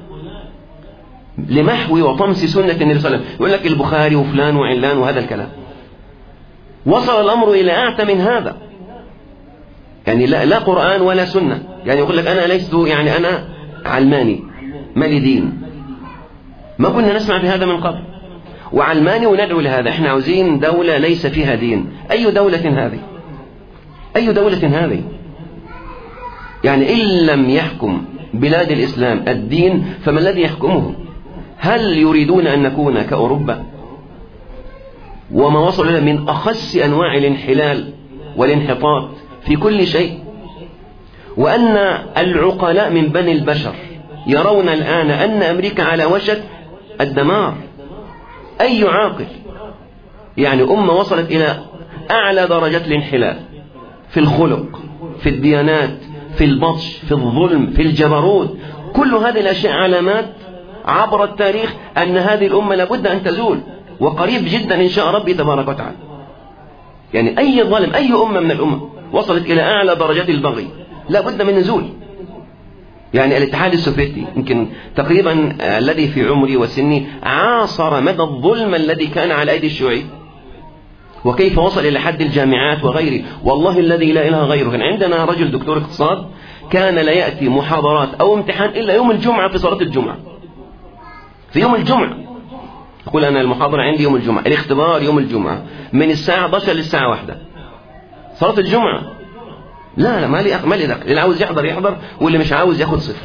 لمحو وطمس سنة النبي صلى الله عليه وسلم. يقول لك البخاري وفلان وعلان وهذا الكلام. وصل الأمر إلى أعتى من هذا، يعني لا, لا قرآن ولا سنة. يعني يقول لك أنا ليست يعني أنا علماني ما لي دين. ما كنا نسمع بهذا من قبل، وعلماني وندعو لهذا. احنا عاوزين دولة ليس فيها دين. أي دولة هذه؟ أي دولة هذه؟ يعني إن لم يحكم بلاد الإسلام الدين فما الذي يحكمه؟ هل يريدون أن نكون كأوروبا وما وصل إلى من أخس أنواع الانحلال والانحطاط في كل شيء؟ وأن العقلاء من بني البشر يرون الآن أن أمريكا على وشك الدمار. أي عاقل يعني أمة وصلت إلى أعلى درجات الانحلال في الخلق، في الديانات، في البطش، في الظلم، في الجبروت، كل هذه الأشياء علامات عبر التاريخ أن هذه الأمة لابد أن تزول، وقريب جدا إن شاء ربي تبارك وتعالى. يعني أي ظالم، أي أمة من الأمم وصلت إلى أعلى درجات البغي لابد من نزول. يعني الاتحاد السوفيتي يمكن تقريبا الذي في عمري وسني عاصر مدى الظلم الذي كان على أيدي الشيوعية، وكيف وصل إلى حد الجامعات وغيره. والله الذي لا إله غيره، كان عندنا رجل دكتور اقتصاد كان لا يأتي محاضرات أو امتحان إلا يوم الجمعة في صلاة الجمعة. في يوم الجمعة يقول أنا المحاضرة عندي يوم الجمعة، الاختبار يوم الجمعة من الساعة احدى عشر للساعة واحدة. صلاة الجمعة لا لا ما لي ما لي دخل، اللي عاوز يحضر يحضر واللي مش عاوز ياخد صفر.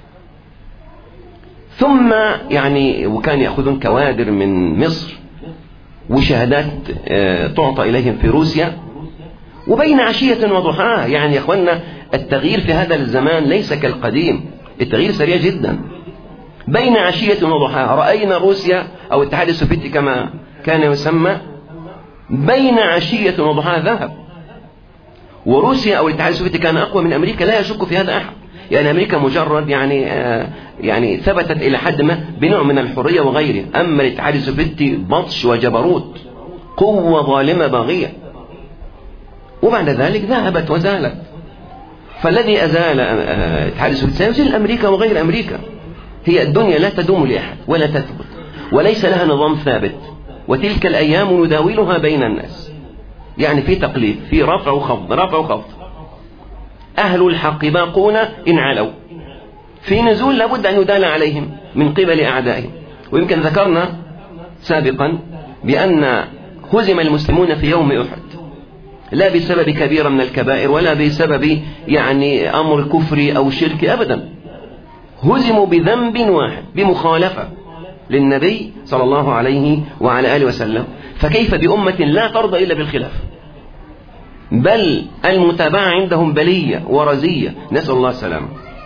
ثم يعني وكان يأخذون كوادر من مصر وشهادات تعطى إليهم في روسيا، وبين عشية وضحاها. يعني يا أخوانا التغيير في هذا الزمان ليس كالقديم، التغيير سريع جدا. بين عشية وضحاها رأينا روسيا أو الاتحاد السوفيتي كما كان يسمى بين عشية وضحاها ذهب، وروسيا أو الاتحاد السوفيتي كان أقوى من أمريكا، لا يشك في هذا أحد. يعني أمريكا مجرد يعني آه يعني ثبتت إلى حد ما بنوع من الحرية وغيره، أما الاتحاد السوفيتي بطش وجبروت، قوة ظالمة باغية، وبعد ذلك ذهبت وزالت. فالذي أزال آه الاتحاد السوفيتي سيزيل أمريكا وغير أمريكا. هي الدنيا لا تدوم لأحد ولا تثبت وليس لها نظام ثابت، وتلك الأيام نداولها بين الناس. يعني في تقليد، في رفع وخفض، رفع وخفض. أهل الحق باقون إن علوا، في نزول لابد أن يدال عليهم من قبل أعدائهم. ويمكن ذكرنا سابقا بأن هزم المسلمون في يوم أحد لا بسبب كبيرة من الكبائر ولا بسبب يعني أمر كفري أو شرك أبدا، هزموا بذنب واحد، بمخالفة للنبي صلى الله عليه وعلى آله وسلم، فكيف بأمة لا ترضى إلا بالخلاف، بل المتابعة عندهم بلية ورزية، نسأل الله السلامة.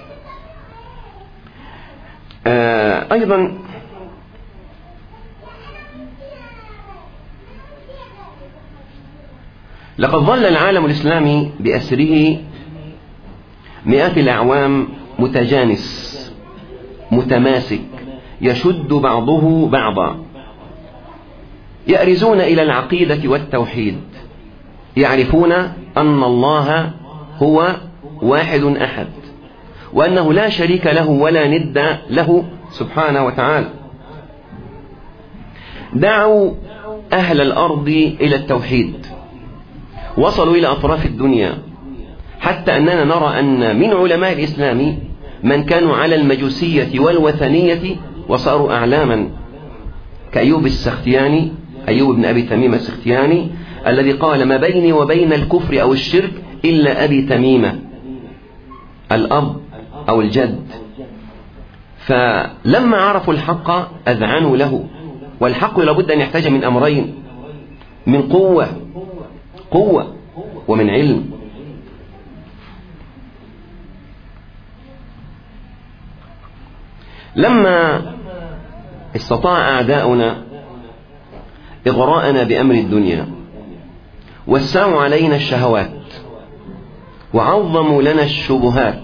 آه أيضا لقد ظل العالم الإسلامي بأسره مئات الأعوام متجانس متماسك يشد بعضه بعضا، يأرزون إلى العقيدة والتوحيد، يعرفون أن الله هو واحد أحد، وأنه لا شريك له ولا ند له سبحانه وتعالى. دعوا أهل الأرض إلى التوحيد، وصلوا إلى أطراف الدنيا، حتى أننا نرى أن من علماء الإسلام من كانوا على المجوسية والوثنية وصاروا أعلاما، كأيوب السختياني، أيوب بن أبي تميم السختياني، الذي قال: ما بيني وبين الكفر أو الشرك إلا أبي تميمة، الأب أو الجد. فلما عرفوا الحق أذعنوا له، والحق لابد أن يحتاج من أمرين: من قوة قوة ومن علم. لما استطاع أعداؤنا إغراءنا بأمر الدنيا، وسعوا علينا الشهوات، وعظموا لنا الشبهات،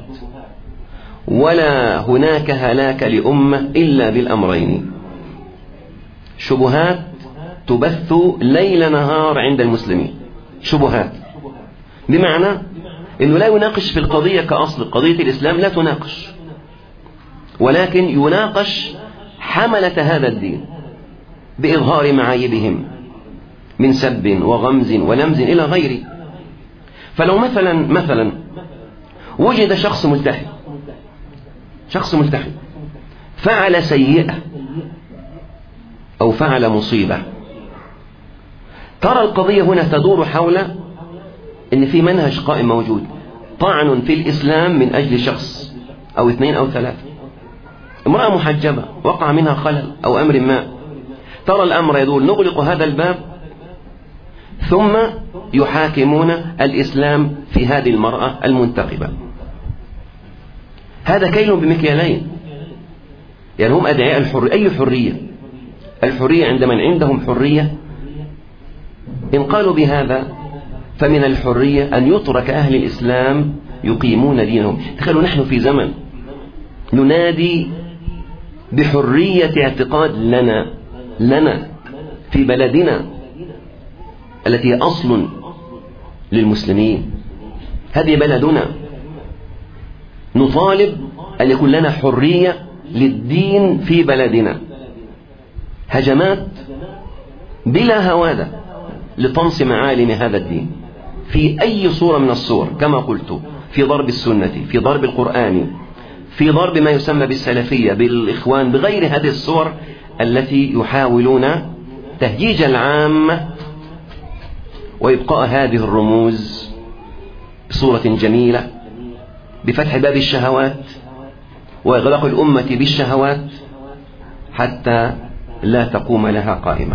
ولا هناك هلاك لأمة إلا بالأمرين: شبهات تبث ليل نهار عند المسلمين، شبهات بمعنى أنه لا يناقش في القضية كأصل، قضية الإسلام لا تناقش، ولكن يناقش حملة هذا الدين بإظهار معايبهم من سب وغمز ولمز إلى غيره. فلو مثلا مثلا وجد شخص ملتحي، شخص ملتحي فعل سيئة أو فعل مصيبة، ترى القضية هنا تدور حول إن في منهج قائم موجود، طعن في الإسلام من أجل شخص أو اثنين أو ثلاثة. امرأة محجبة وقع منها خلل أو أمر ما، ترى الأمر يدور، نغلق هذا الباب ثم يحاكمون الإسلام في هذه المرأة المنتقبة. هذا كيل بمكيالين، يعني هم أدعياء الحرية. أي حرية؟ الحرية عند من عندهم حرية. إن قالوا بهذا فمن الحرية أن يترك أهل الإسلام يقيمون دينهم. تخيلوا نحن في زمن ننادي بحرية اعتقاد لنا لنا في بلدنا التي هي أصل للمسلمين، هذه بلدنا، نطالب أن يكون لنا حرية للدين في بلدنا. هجمات بلا هوادة لطمس معالم هذا الدين في أي صورة من الصور، كما قلت، في ضرب السنة، في ضرب القرآن، في ضرب ما يسمى بالسلفية، بالإخوان، بغير هذه الصور التي يحاولون تهييج العامة وإبقاء هذه الرموز بصورة جميلة، بفتح باب الشهوات وإغلاق الأمة بالشهوات حتى لا تقوم لها قائمة.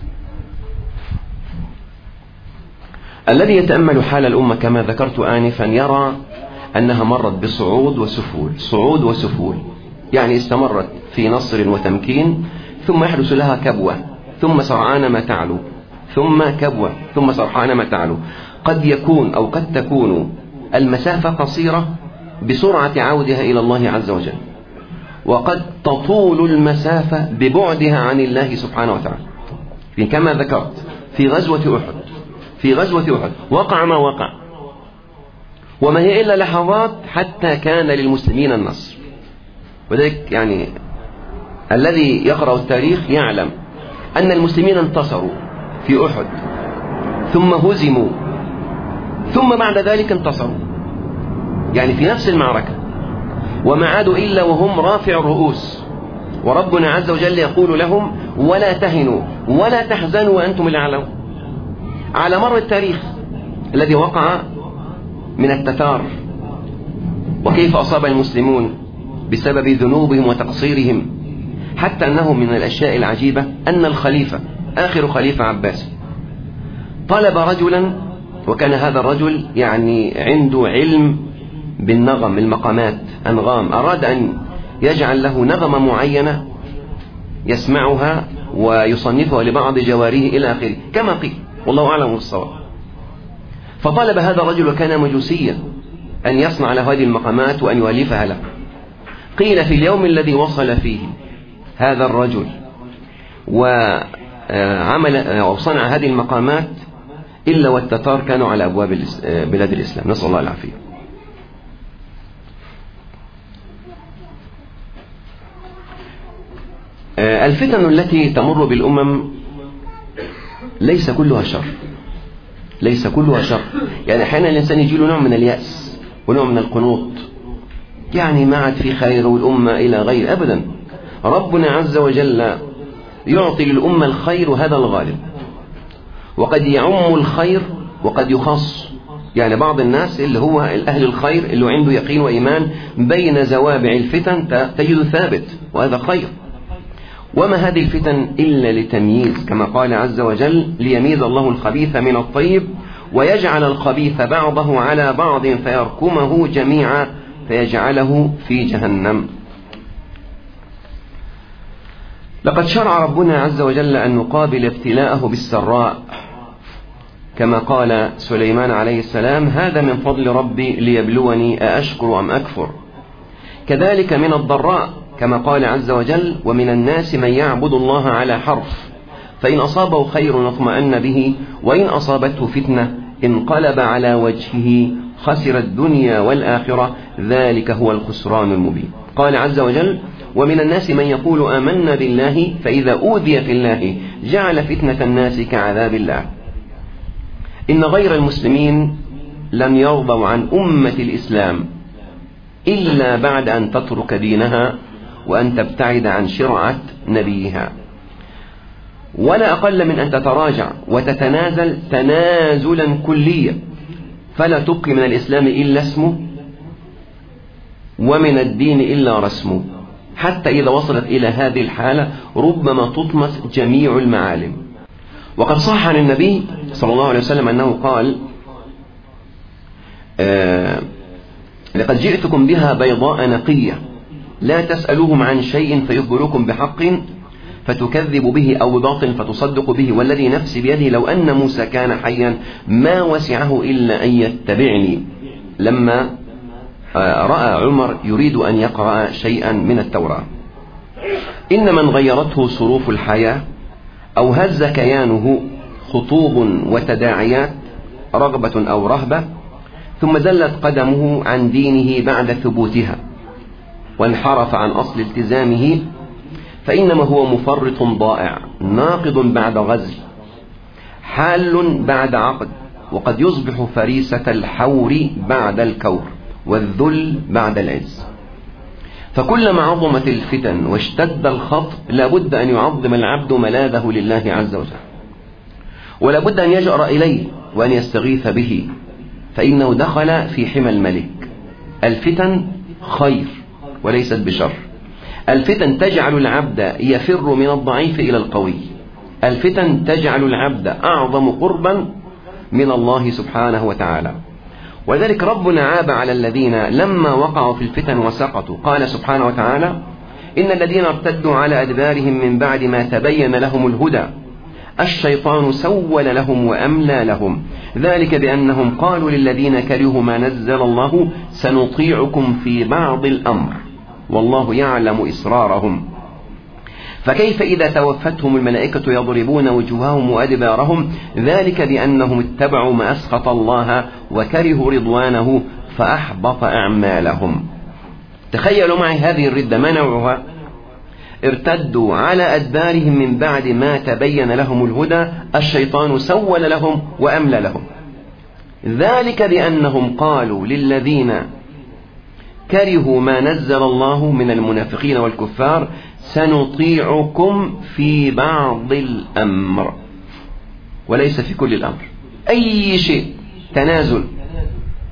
الذي يتأمل حال الأمة كما ذكرت آنفا يرى أنها مرت بصعود وسفول، صعود وسفول، يعني استمرت في نصر وتمكين، ثم يحدث لها كبوة، ثم سرعان ما تعلو، ثم كبوة، ثم سرعان ما تعلو. قد يكون أو قد تكون المسافة قصيرة بسرعة عودها إلى الله عز وجل، وقد تطول المسافة ببعدها عن الله سبحانه وتعالى. كما ذكرت في غزوة أحد، في غزوة أحد وقع ما وقع، وما هي إلا لحظات حتى كان للمسلمين النصر. وذلك يعني الذي يقرأ التاريخ يعلم أن المسلمين انتصروا في أحد، ثم هزموا، ثم بعد ذلك انتصروا، يعني في نفس المعركة، وما عادوا إلا وهم رافع الرؤوس، وربنا عز وجل يقول لهم: ولا تهنوا ولا تحزنوا وأنتم الأعلون. على مر التاريخ الذي وقع من التتار، وكيف أصاب المسلمون بسبب ذنوبهم وتقصيرهم، حتى أنه من الأشياء العجيبة أن الخليفة آخر خليفة عباسي طلب رجلا، وكان هذا الرجل يعني عنده علم بالنغم، المقامات، أنغام، أراد أن يجعل له نغمة معينة يسمعها ويصنفها لبعض جواريه إلى آخره كما قيل، والله أعلم بالصواب. فطلب هذا الرجل وكان مجوسيا أن يصنع له هذه المقامات وأن يؤلفها له. قيل في اليوم الذي وصل فيه هذا الرجل وعمل أو صنع هذه المقامات إلا والتتار كانوا على أبواب بلاد الإسلام، نسأل الله العافية. الفتن التي تمر بالأمم ليس كلها شر، ليس كلها شر. يعني أحيانا الإنسان يجي له نوع من اليأس ونوع من القنوط، يعني ما عاد في خير والأمة إلى غير، أبدا. ربنا عز وجل يعطي للأمة الخير وهذا الغالب، وقد يعم الخير وقد يخص. يعني بعض الناس اللي هو أهل الخير اللي عنده يقين وإيمان بين زوابع الفتن تجد ثابت، وهذا خير. وما هذه الفتن إلا لتمييز، كما قال عز وجل: ليميز الله الخبيث من الطيب ويجعل الخبيث بعضه على بعض فيركمه جميعا فيجعله في جهنم. لقد شرع ربنا عز وجل أن نقابل ابتلاءه بالسراء، كما قال سليمان عليه السلام: هذا من فضل ربي ليبلوني أأشكر أم أكفر. كذلك من الضراء، كما قال عز وجل: ومن الناس من يعبد الله على حرف فإن أصابه خير اطمأن به وإن أصابته فتنة انقلب على وجهه خسر الدنيا والآخرة ذلك هو الخسران المبين. قال عز وجل: ومن الناس من يقول آمنا بالله فإذا أوذي في الله جعل فتنة الناس كعذاب الله. إن غير المسلمين لن يرضوا عن أمة الإسلام إلا بعد أن تترك دينها وأن تبتعد عن شرعة نبيها، ولا أقل من أن تتراجع وتتنازل تنازلا كليا، فلا تبقي من الإسلام إلا اسمه ومن الدين إلا رسمه. حتى إذا وصلت إلى هذه الحالة ربما تطمس جميع المعالم. وقد صح عن النبي صلى الله عليه وسلم أنه قال: آه لقد جئتكم بها بيضاء نقية لا تسألوهم عن شيء فيخبركم بحق فتكذب به أو بباطل فتصدق به، والذي نفسي بيده لو أن موسى كان حيا ما وسعه إلا أن يتبعني. لما رأى عمر يريد أن يقرأ شيئا من التوراة. إن من غيرته صروف الحياة أو هز كيانه خطوب وتداعيات رغبة أو رهبة ثم زلت قدمه عن دينه بعد ثبوتها وانحرف عن أصل التزامه فإنما هو مفرط ضائع ناقض بعد غزل حال بعد عقد، وقد يصبح فريسة الحور بعد الكور والذل بعد العز. فكلما عظمت الفتن واشتد الخطب لابد أن يعظم العبد ملاذه لله عز وجل، ولابد أن يجأر إليه وأن يستغيث به، فإنه دخل في حمى الملك. الفتن خير وليست بشر. الفتن تجعل العبد يفر من الضعيف إلى القوي. الفتن تجعل العبد أعظم قربا من الله سبحانه وتعالى. ولذلك ربنا عاب على الذين لما وقعوا في الفتن وسقطوا. قال سبحانه وتعالى: إن الذين ارتدوا على أدبارهم من بعد ما تبين لهم الهدى الشيطان سول لهم وأملى لهم ذلك بأنهم قالوا للذين كرهوا ما نزل الله سنطيعكم في بعض الأمر والله يعلم إسرارهم. فكيف إذا توفتهم الملائكة يضربون وجوههم وأدبارهم ذلك بأنهم اتبعوا ما أسخط الله وكرهوا رضوانه فأحبط أعمالهم. تخيلوا معي هذه الردة ما نوعها؟ ارتدوا على أدبارهم من بعد ما تبين لهم الهدى الشيطان سول لهم وأملى لهم ذلك بأنهم قالوا للذين كرهوا ما نزل الله من المنافقين والكفار سنطيعكم في بعض الأمر، وليس في كل الأمر. أي شيء تنازل،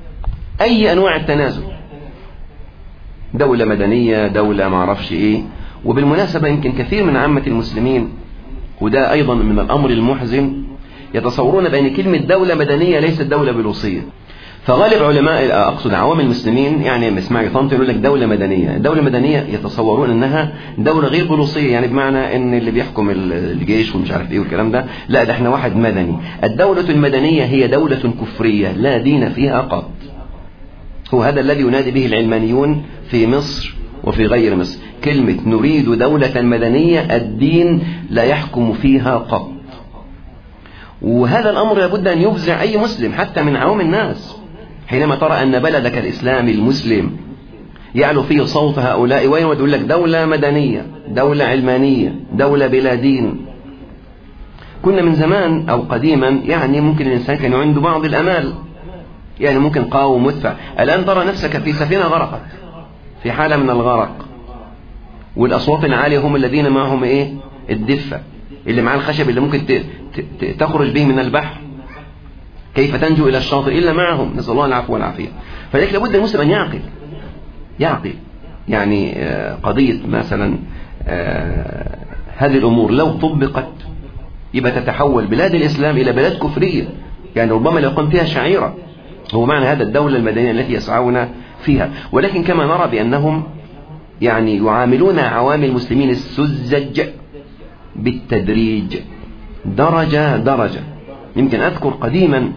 أي أنواع التنازل، دولة مدنية، دولة معرفش إيه، وبالمناسبة يمكن كثير من عامة المسلمين، وده أيضا من الأمر المحزن، يتصورون بأن كلمة دولة مدنية ليست دولة بلوصية. فغالب علماء أقصد عوام المسلمين يعني مسمعي طنط يقول لك دولة مدنية. الدولة المدنية يتصورون أنها دولة غير بلوصية، يعني بمعنى أن اللي بيحكم الجيش ومش عارف إيه والكلام ده، لا ده احنا واحد مدني. الدولة المدنية هي دولة كفرية لا دين فيها قط. هو هذا الذي ينادي به العلمانيون في مصر وفي غير مصر، كلمة نريد دولة مدنية الدين لا يحكم فيها قط. وهذا الأمر لابد أن يفزع أي مسلم حتى من عوام الناس، حينما ترى أن بلدك الإسلامي المسلم يعلو فيه صوت هؤلاء وين ويقول لك دولة مدنية، دولة علمانية، دولة بلا دين. كنا من زمان أو قديما يعني ممكن الإنسان كان عنده بعض الأمال، يعني ممكن قاوم مدفع. الآن ترى نفسك في سفينة غرقت، في حالة من الغرق، والأصوات العالية هم الذين معهم إيه؟ الدفة اللي مع الخشب اللي ممكن تخرج به من البحر. كيف تنجو إلى الشاطئ إلا معهم؟ نسأل الله العفو والعافية. فلذلك لابد المسلم أن يعقل يعقل يعني قضية مثلا هذه الأمور لو طبقت يبقى تتحول بلاد الإسلام إلى بلاد كفرية، يعني ربما لو قام فيها شعيرة. هو معنى هذا الدولة المدنية التي يسعون فيها. ولكن كما نرى بأنهم يعني يعاملون عوام المسلمين السذج بالتدريج درجة درجة. يمكن أذكر قديما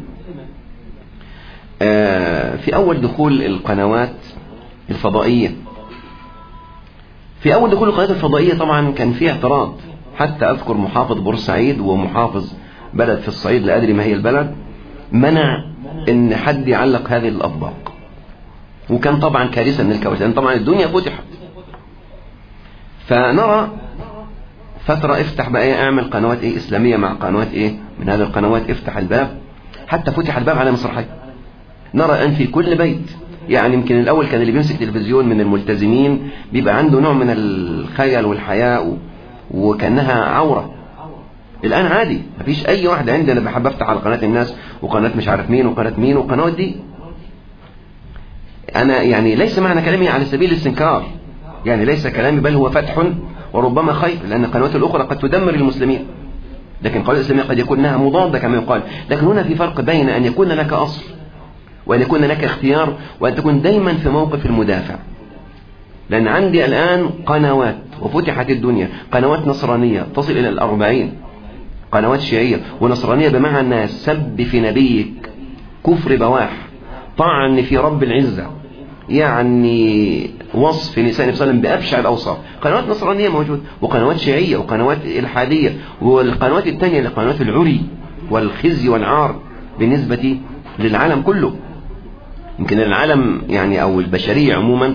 في أول دخول القنوات الفضائية في أول دخول القنوات الفضائية طبعا كان فيه اعتراض، حتى أذكر محافظ بورسعيد ومحافظ بلد في الصعيد لا أدري ما هي البلد منع إن حد يعلق هذه الأطباق، وكان طبعا كارثة من الكوارث لأن طبعا الدنيا فتحت. فنرى فترة افتح بقى اعمل قنوات ايه إسلامية مع قنوات ايه من هذه القنوات، افتح الباب، حتى فتح الباب على مسرحية. نرى أن في كل بيت، يعني يمكن الأول كان اللي بيمسك تلفزيون من الملتزمين بيبقى عنده نوع من الخيال والحياء وكأنها عورة. الآن عادي، مفيش أي واحد عندنا بحب أفتح على قناة الناس وقناة مش عارف مين وقناة مين وقنوات دي. أنا يعني ليس معنى كلامي على سبيل الاستنكار، يعني ليس كلامي بل هو فتح وربما خير، لأن القنوات الأخرى قد تدمر المسلمين، لكن القنوات الإسلامية قد يكون لها مضادة كما يقال. لكن هنا في فرق بين أن يكون لك أصل وأن يكون لك اختيار وأن تكون دايما في موقف المدافع. لأن عندي الآن قنوات وفتحت الدنيا، قنوات نصرانية تصل إلى الأربعين، قنوات شيعية ونصرانية بمعنى سب في نبيك، كفر بواح، طعن في رب العزة، يعني وصف نساء النبي صلى الله عليه وسلم بأبشع الأوصاف. قنوات نصرانية موجود، وقنوات شيعية وقنوات إلحادية، والقنوات الثانية لقنوات العري والخزي والعار بالنسبة للعالم كله. يمكن العالم يعني أو البشرية عموما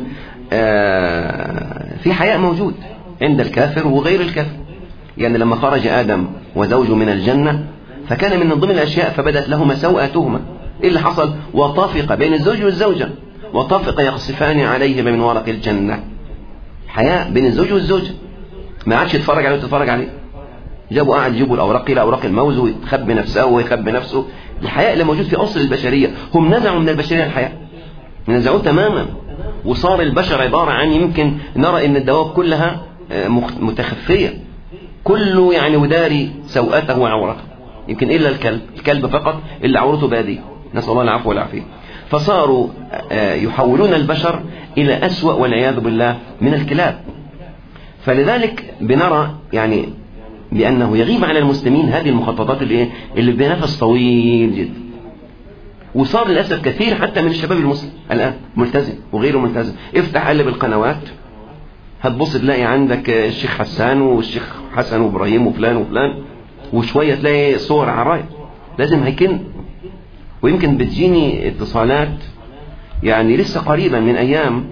في حياء موجود عند الكافر وغير الكافر. يعني لما خرج آدم وزوجه من الجنة فكان من ضمن الأشياء فبدت لهما سوءتهما. إيه اللي حصل؟ وطافق بين الزوج والزوجة، وطافق يقصفان عليهما من ورق الجنة. حياء بين الزوج والزوجة، ما عادش يتفرج عليه وتتفرج عليه. جابوا قاعد يجيبوا الأوراق إلى أوراق الموز ويخبي نفسه ويخبي نفسه. الحياء اللي موجود في أصل البشرية، هم نزعوا من البشرية الحياء، نزعوه تماما، وصار البشر عبارة عن يمكن نرى إن الدواب كلها متخفية، كله يعني وداري سوءته وعورته، يمكن إلا الكلب الكلب فقط اللي عورته بادية، نسأل الله العفو والعافية. فصاروا يحولون البشر إلى أسوأ والعياذ بالله من الكلاب. فلذلك بنرى يعني بأنه يغيب على المسلمين هذه المخططات اللي اللي بنفس طويل جدا. وصار للأسف كثير حتى من الشباب المسلم الآن ملتزم وغيره ملتزم، افتح قلب القنوات هتبص تلاقي عندك الشيخ حسان والشيخ حسن وإبراهيم وفلان وفلان، وشوية تلاقي صور عرايا. لازم هيكن. ويمكن بتجيني اتصالات يعني لسه قريبا من أيام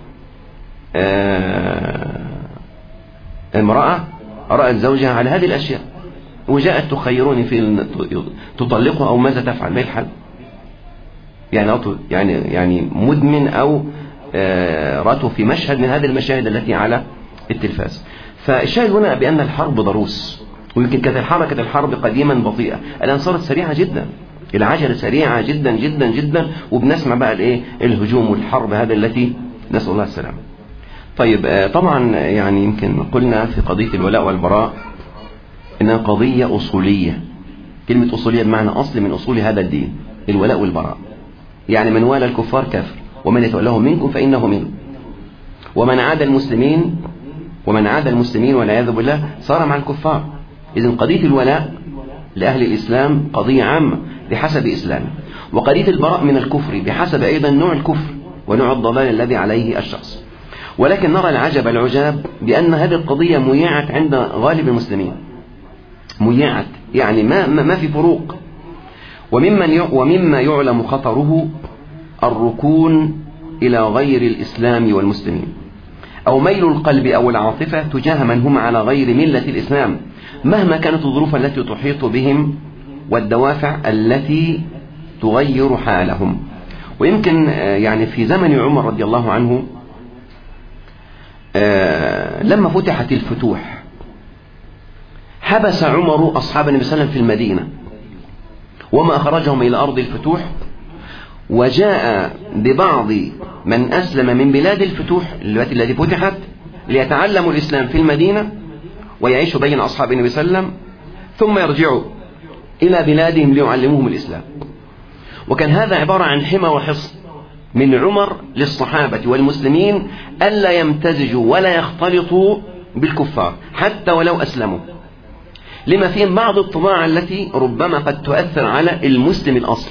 امرأة رأت زوجها على هذه الأشياء وجاءت تخيروني في تطلقه أو ماذا تفعل، ما الحل؟ يعني يعني يعني مدمن أو رأته في مشهد من هذه المشاهد التي على التلفاز. فالشاهد هنا بأن الحرب ضروس، ويمكن كانت حركة الحرب قديما بطيئة، الآن صارت سريعة جدا، العجلة سريعة جدا جدا جدا، وبنسمع بقى الايه الهجوم والحرب هذا التي نسأل الله السلامة. طيب طبعا يعني يمكن قلنا في قضية الولاء والبراء إنها قضية أصولية. كلمة أصولية بمعنى أصل من أصول هذا الدين، الولاء والبراء. يعني من والى الكفار كافر، ومن يتولهم منكم فإنه منهم، ومن عاد المسلمين ومن عاد المسلمين والعياذ بالله صار مع الكفار. إذن قضية الولاء لأهل الإسلام قضية عامة بحسب إسلامه، وقضية البراء من الكفر بحسب أيضا نوع الكفر ونوع الضلال الذي عليه الشخص. ولكن نرى العجب العجاب بأن هذه القضية ميعت عند غالب المسلمين، ميعت يعني ما, ما في فروق. وممن ومما يعلم خطره الركون إلى غير الإسلام والمسلمين، أو ميل القلب أو العاطفة تجاه من هم على غير ملة الإسلام، مهما كانت الظروف التي تحيط بهم والدوافع التي تغير حالهم. ويمكن يعني في زمن عمر رضي الله عنه لما فتحت الفتوح حبس عمر أصحاب النبي صلى الله عليه وسلم في المدينة وما أخرجهم إلى أرض الفتوح، وجاء ببعض من أسلم من بلاد الفتوح التي فتحت ليتعلموا الإسلام في المدينة ويعيشوا بين أصحاب النبي صلى الله عليه وسلم، ثم يرجعوا إلى بلادهم ليعلموهم الإسلام. وكان هذا عبارة عن حمى وحصن من عمر للصحابة والمسلمين ألا يمتزجوا ولا يختلطوا بالكفار حتى ولو أسلموا، لما فيهم بعض الطباع التي ربما قد تؤثر على المسلم الأصل.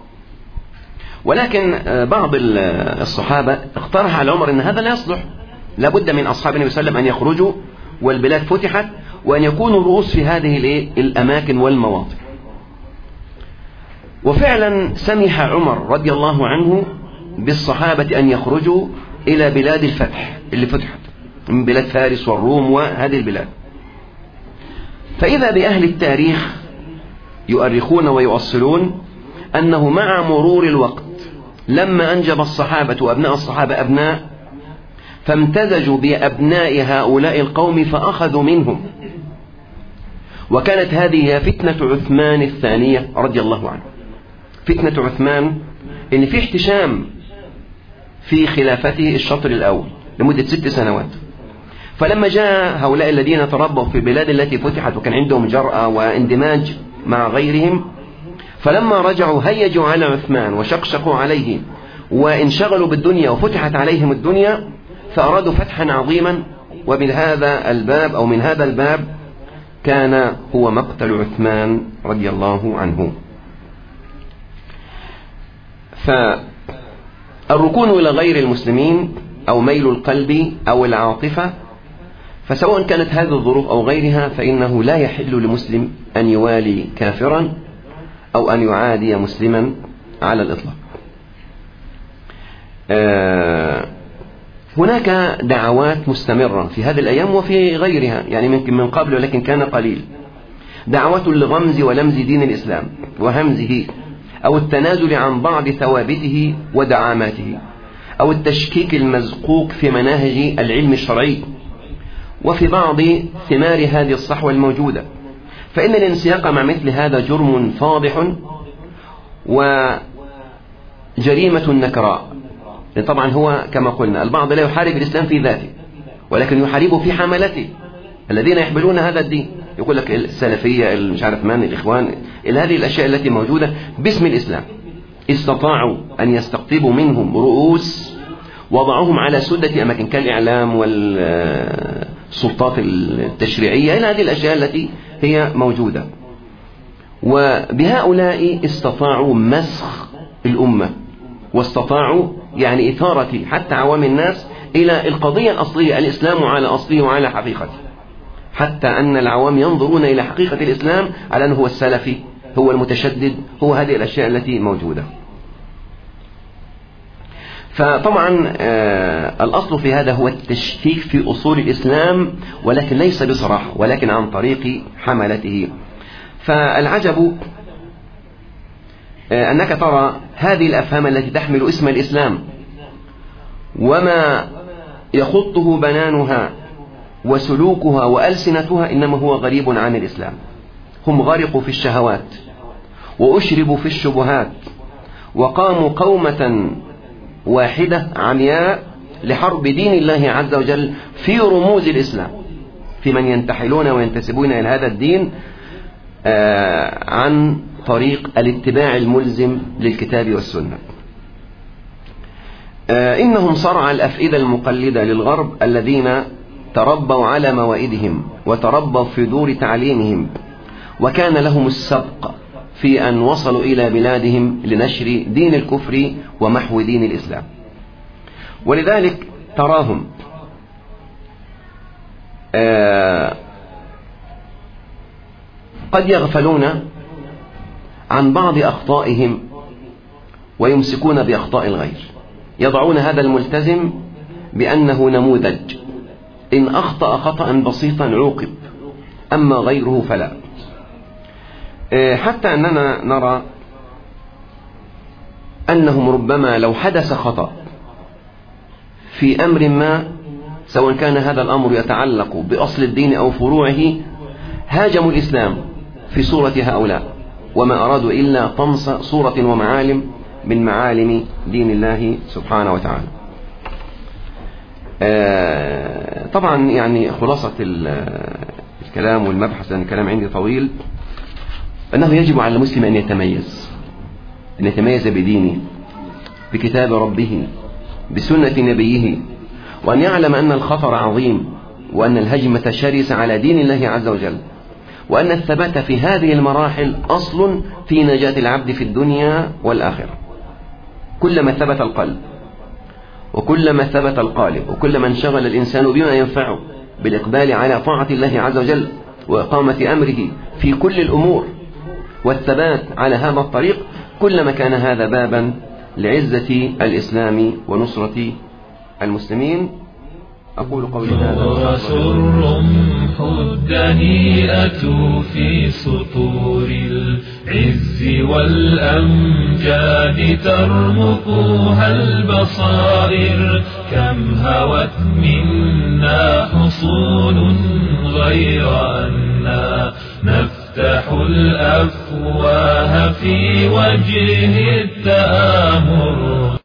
ولكن بعض الصحابة اقترح على عمر أن هذا لا يصلح، لابد من أصحاب النبي صلى الله عليه وسلم أن يخرجوا والبلاد فتحت وأن يكونوا رؤوس في هذه الأماكن والمواطن. وفعلا سمح عمر رضي الله عنه بالصحابة أن يخرجوا إلى بلاد الفتح اللي فتحت من بلاد فارس والروم وهذه البلاد. فإذا بأهل التاريخ يؤرخون ويؤصلون أنه مع مرور الوقت لما أنجب الصحابة وأبناء الصحابة أبناء فامتزجوا بأبناء هؤلاء القوم فأخذوا منهم، وكانت هذه فتنة عثمان الثانية رضي الله عنه. فتنة عثمان إن في احتشام في خلافته الشطر الأول لمدة ست سنوات، فلما جاء هؤلاء الذين تربوا في البلاد التي فتحت وكان عندهم جرأة واندماج مع غيرهم، فلما رجعوا هيجوا على عثمان وشقشقوا عليه وانشغلوا بالدنيا وفتحت عليهم الدنيا، فأرادوا فتحا عظيما. ومن هذا الباب أو من هذا الباب كان هو مقتل عثمان رضي الله عنه. فالركون إلى غير المسلمين أو ميل القلب أو العاطفة، فسواء كانت هذه الظروف أو غيرها فإنه لا يحل لمسلم أن يوالي كافرا أو أن يعادي مسلما على الإطلاق. آه هناك دعوات مستمرة في هذه الأيام وفي غيرها، يعني ممكن من قبل ولكن كان قليل، دعوات لغمز ولمز دين الإسلام وهمزه، أو التنازل عن بعض ثوابته ودعاماته، أو التشكيك المزقوق في مناهج العلم الشرعي وفي بعض ثمار هذه الصحوة الموجودة. فإن الانسياق مع مثل هذا جرم فاضح وجريمة نكراء. طبعا هو كما قلنا البعض لا يحارب الإسلام في ذاته ولكن يحاربه في حملته الذين يحملون هذا الدين، يقول لك السلفية مش عارف من الإخوان، هذه الأشياء التي موجودة باسم الإسلام. استطاعوا أن يستقطبوا منهم رؤوس وضعوهم على سدة أماكن كالإعلام والسلطات التشريعية إلى هذه الأشياء التي هي موجودة، وبهؤلاء استطاعوا مسخ الأمة واستطاعوا يعني إثارة حتى عوام الناس إلى القضية الأصلية، الإسلام على أصله وعلى حقيقته، حتى أن العوام ينظرون إلى حقيقة الإسلام على أنه هو السلفي، هو المتشدد، هو هذه الأشياء التي موجودة. فطبعا آه الأصل في هذا هو التشكيك في أصول الإسلام، ولكن ليس بصراحة ولكن عن طريق حملته. فالعجب آه أنك ترى هذه الأفهام التي تحمل اسم الإسلام وما يخطه بنانها وسلوكها وألسنتها إنما هو غريب عن الإسلام. هم غرقوا في الشهوات وأشربوا في الشبهات وقاموا قومة واحدة عمياء لحرب دين الله عز وجل في رموز الإسلام، في من ينتحلون وينتسبون إلى هذا الدين عن طريق الاتباع الملزم للكتاب والسنة. إنهم صرع الأفئدة المقلدة للغرب الذين تربوا على موائدهم وتربوا في دور تعليمهم، وكان لهم السبق في أن وصلوا إلى بلادهم لنشر دين الكفر ومحو دين الإسلام. ولذلك تراهم قد يغفلون عن بعض أخطائهم ويمسكون بأخطاء الغير، يضعون هذا الملتزم بأنه نموذج، إن أخطأ خطأ بسيطا عوقب، أما غيره فلا. حتى أننا نرى أنهم ربما لو حدث خطأ في أمر ما، سواء كان هذا الأمر يتعلق بأصل الدين أو فروعه، هاجموا الإسلام في صورة هؤلاء، وما أرادوا إلا طمس صورة ومعالم من معالم دين الله سبحانه وتعالى. طبعا يعني خلاصة الكلام والمبحث، لأن الكلام عندي طويل، أنه يجب على المسلم أن يتميز أن يتميز بدينه، بكتاب ربه، بسنة نبيه، وأن يعلم أن الخطر عظيم، وأن الهجمة شرسة على دين الله عز وجل، وأن الثبات في هذه المراحل أصل في نجاة العبد في الدنيا والآخرة. كلما ثبت القلب، وكلما ثبت القالب، وكلما انشغل الإنسان بما ينفعه بالإقبال على طاعة الله عز وجل وإقامة أمره في كل الأمور والثبات على هذا الطريق، كلما كان هذا بابا لعزة الإسلام ونصرة المسلمين. أقول قولي هذا وسرمح الدنيئة في سطور العز والأمجاد ترمقها البصائر، كم هوت منا حصول غير أننا نفتح الأفواه في وجه التآمر.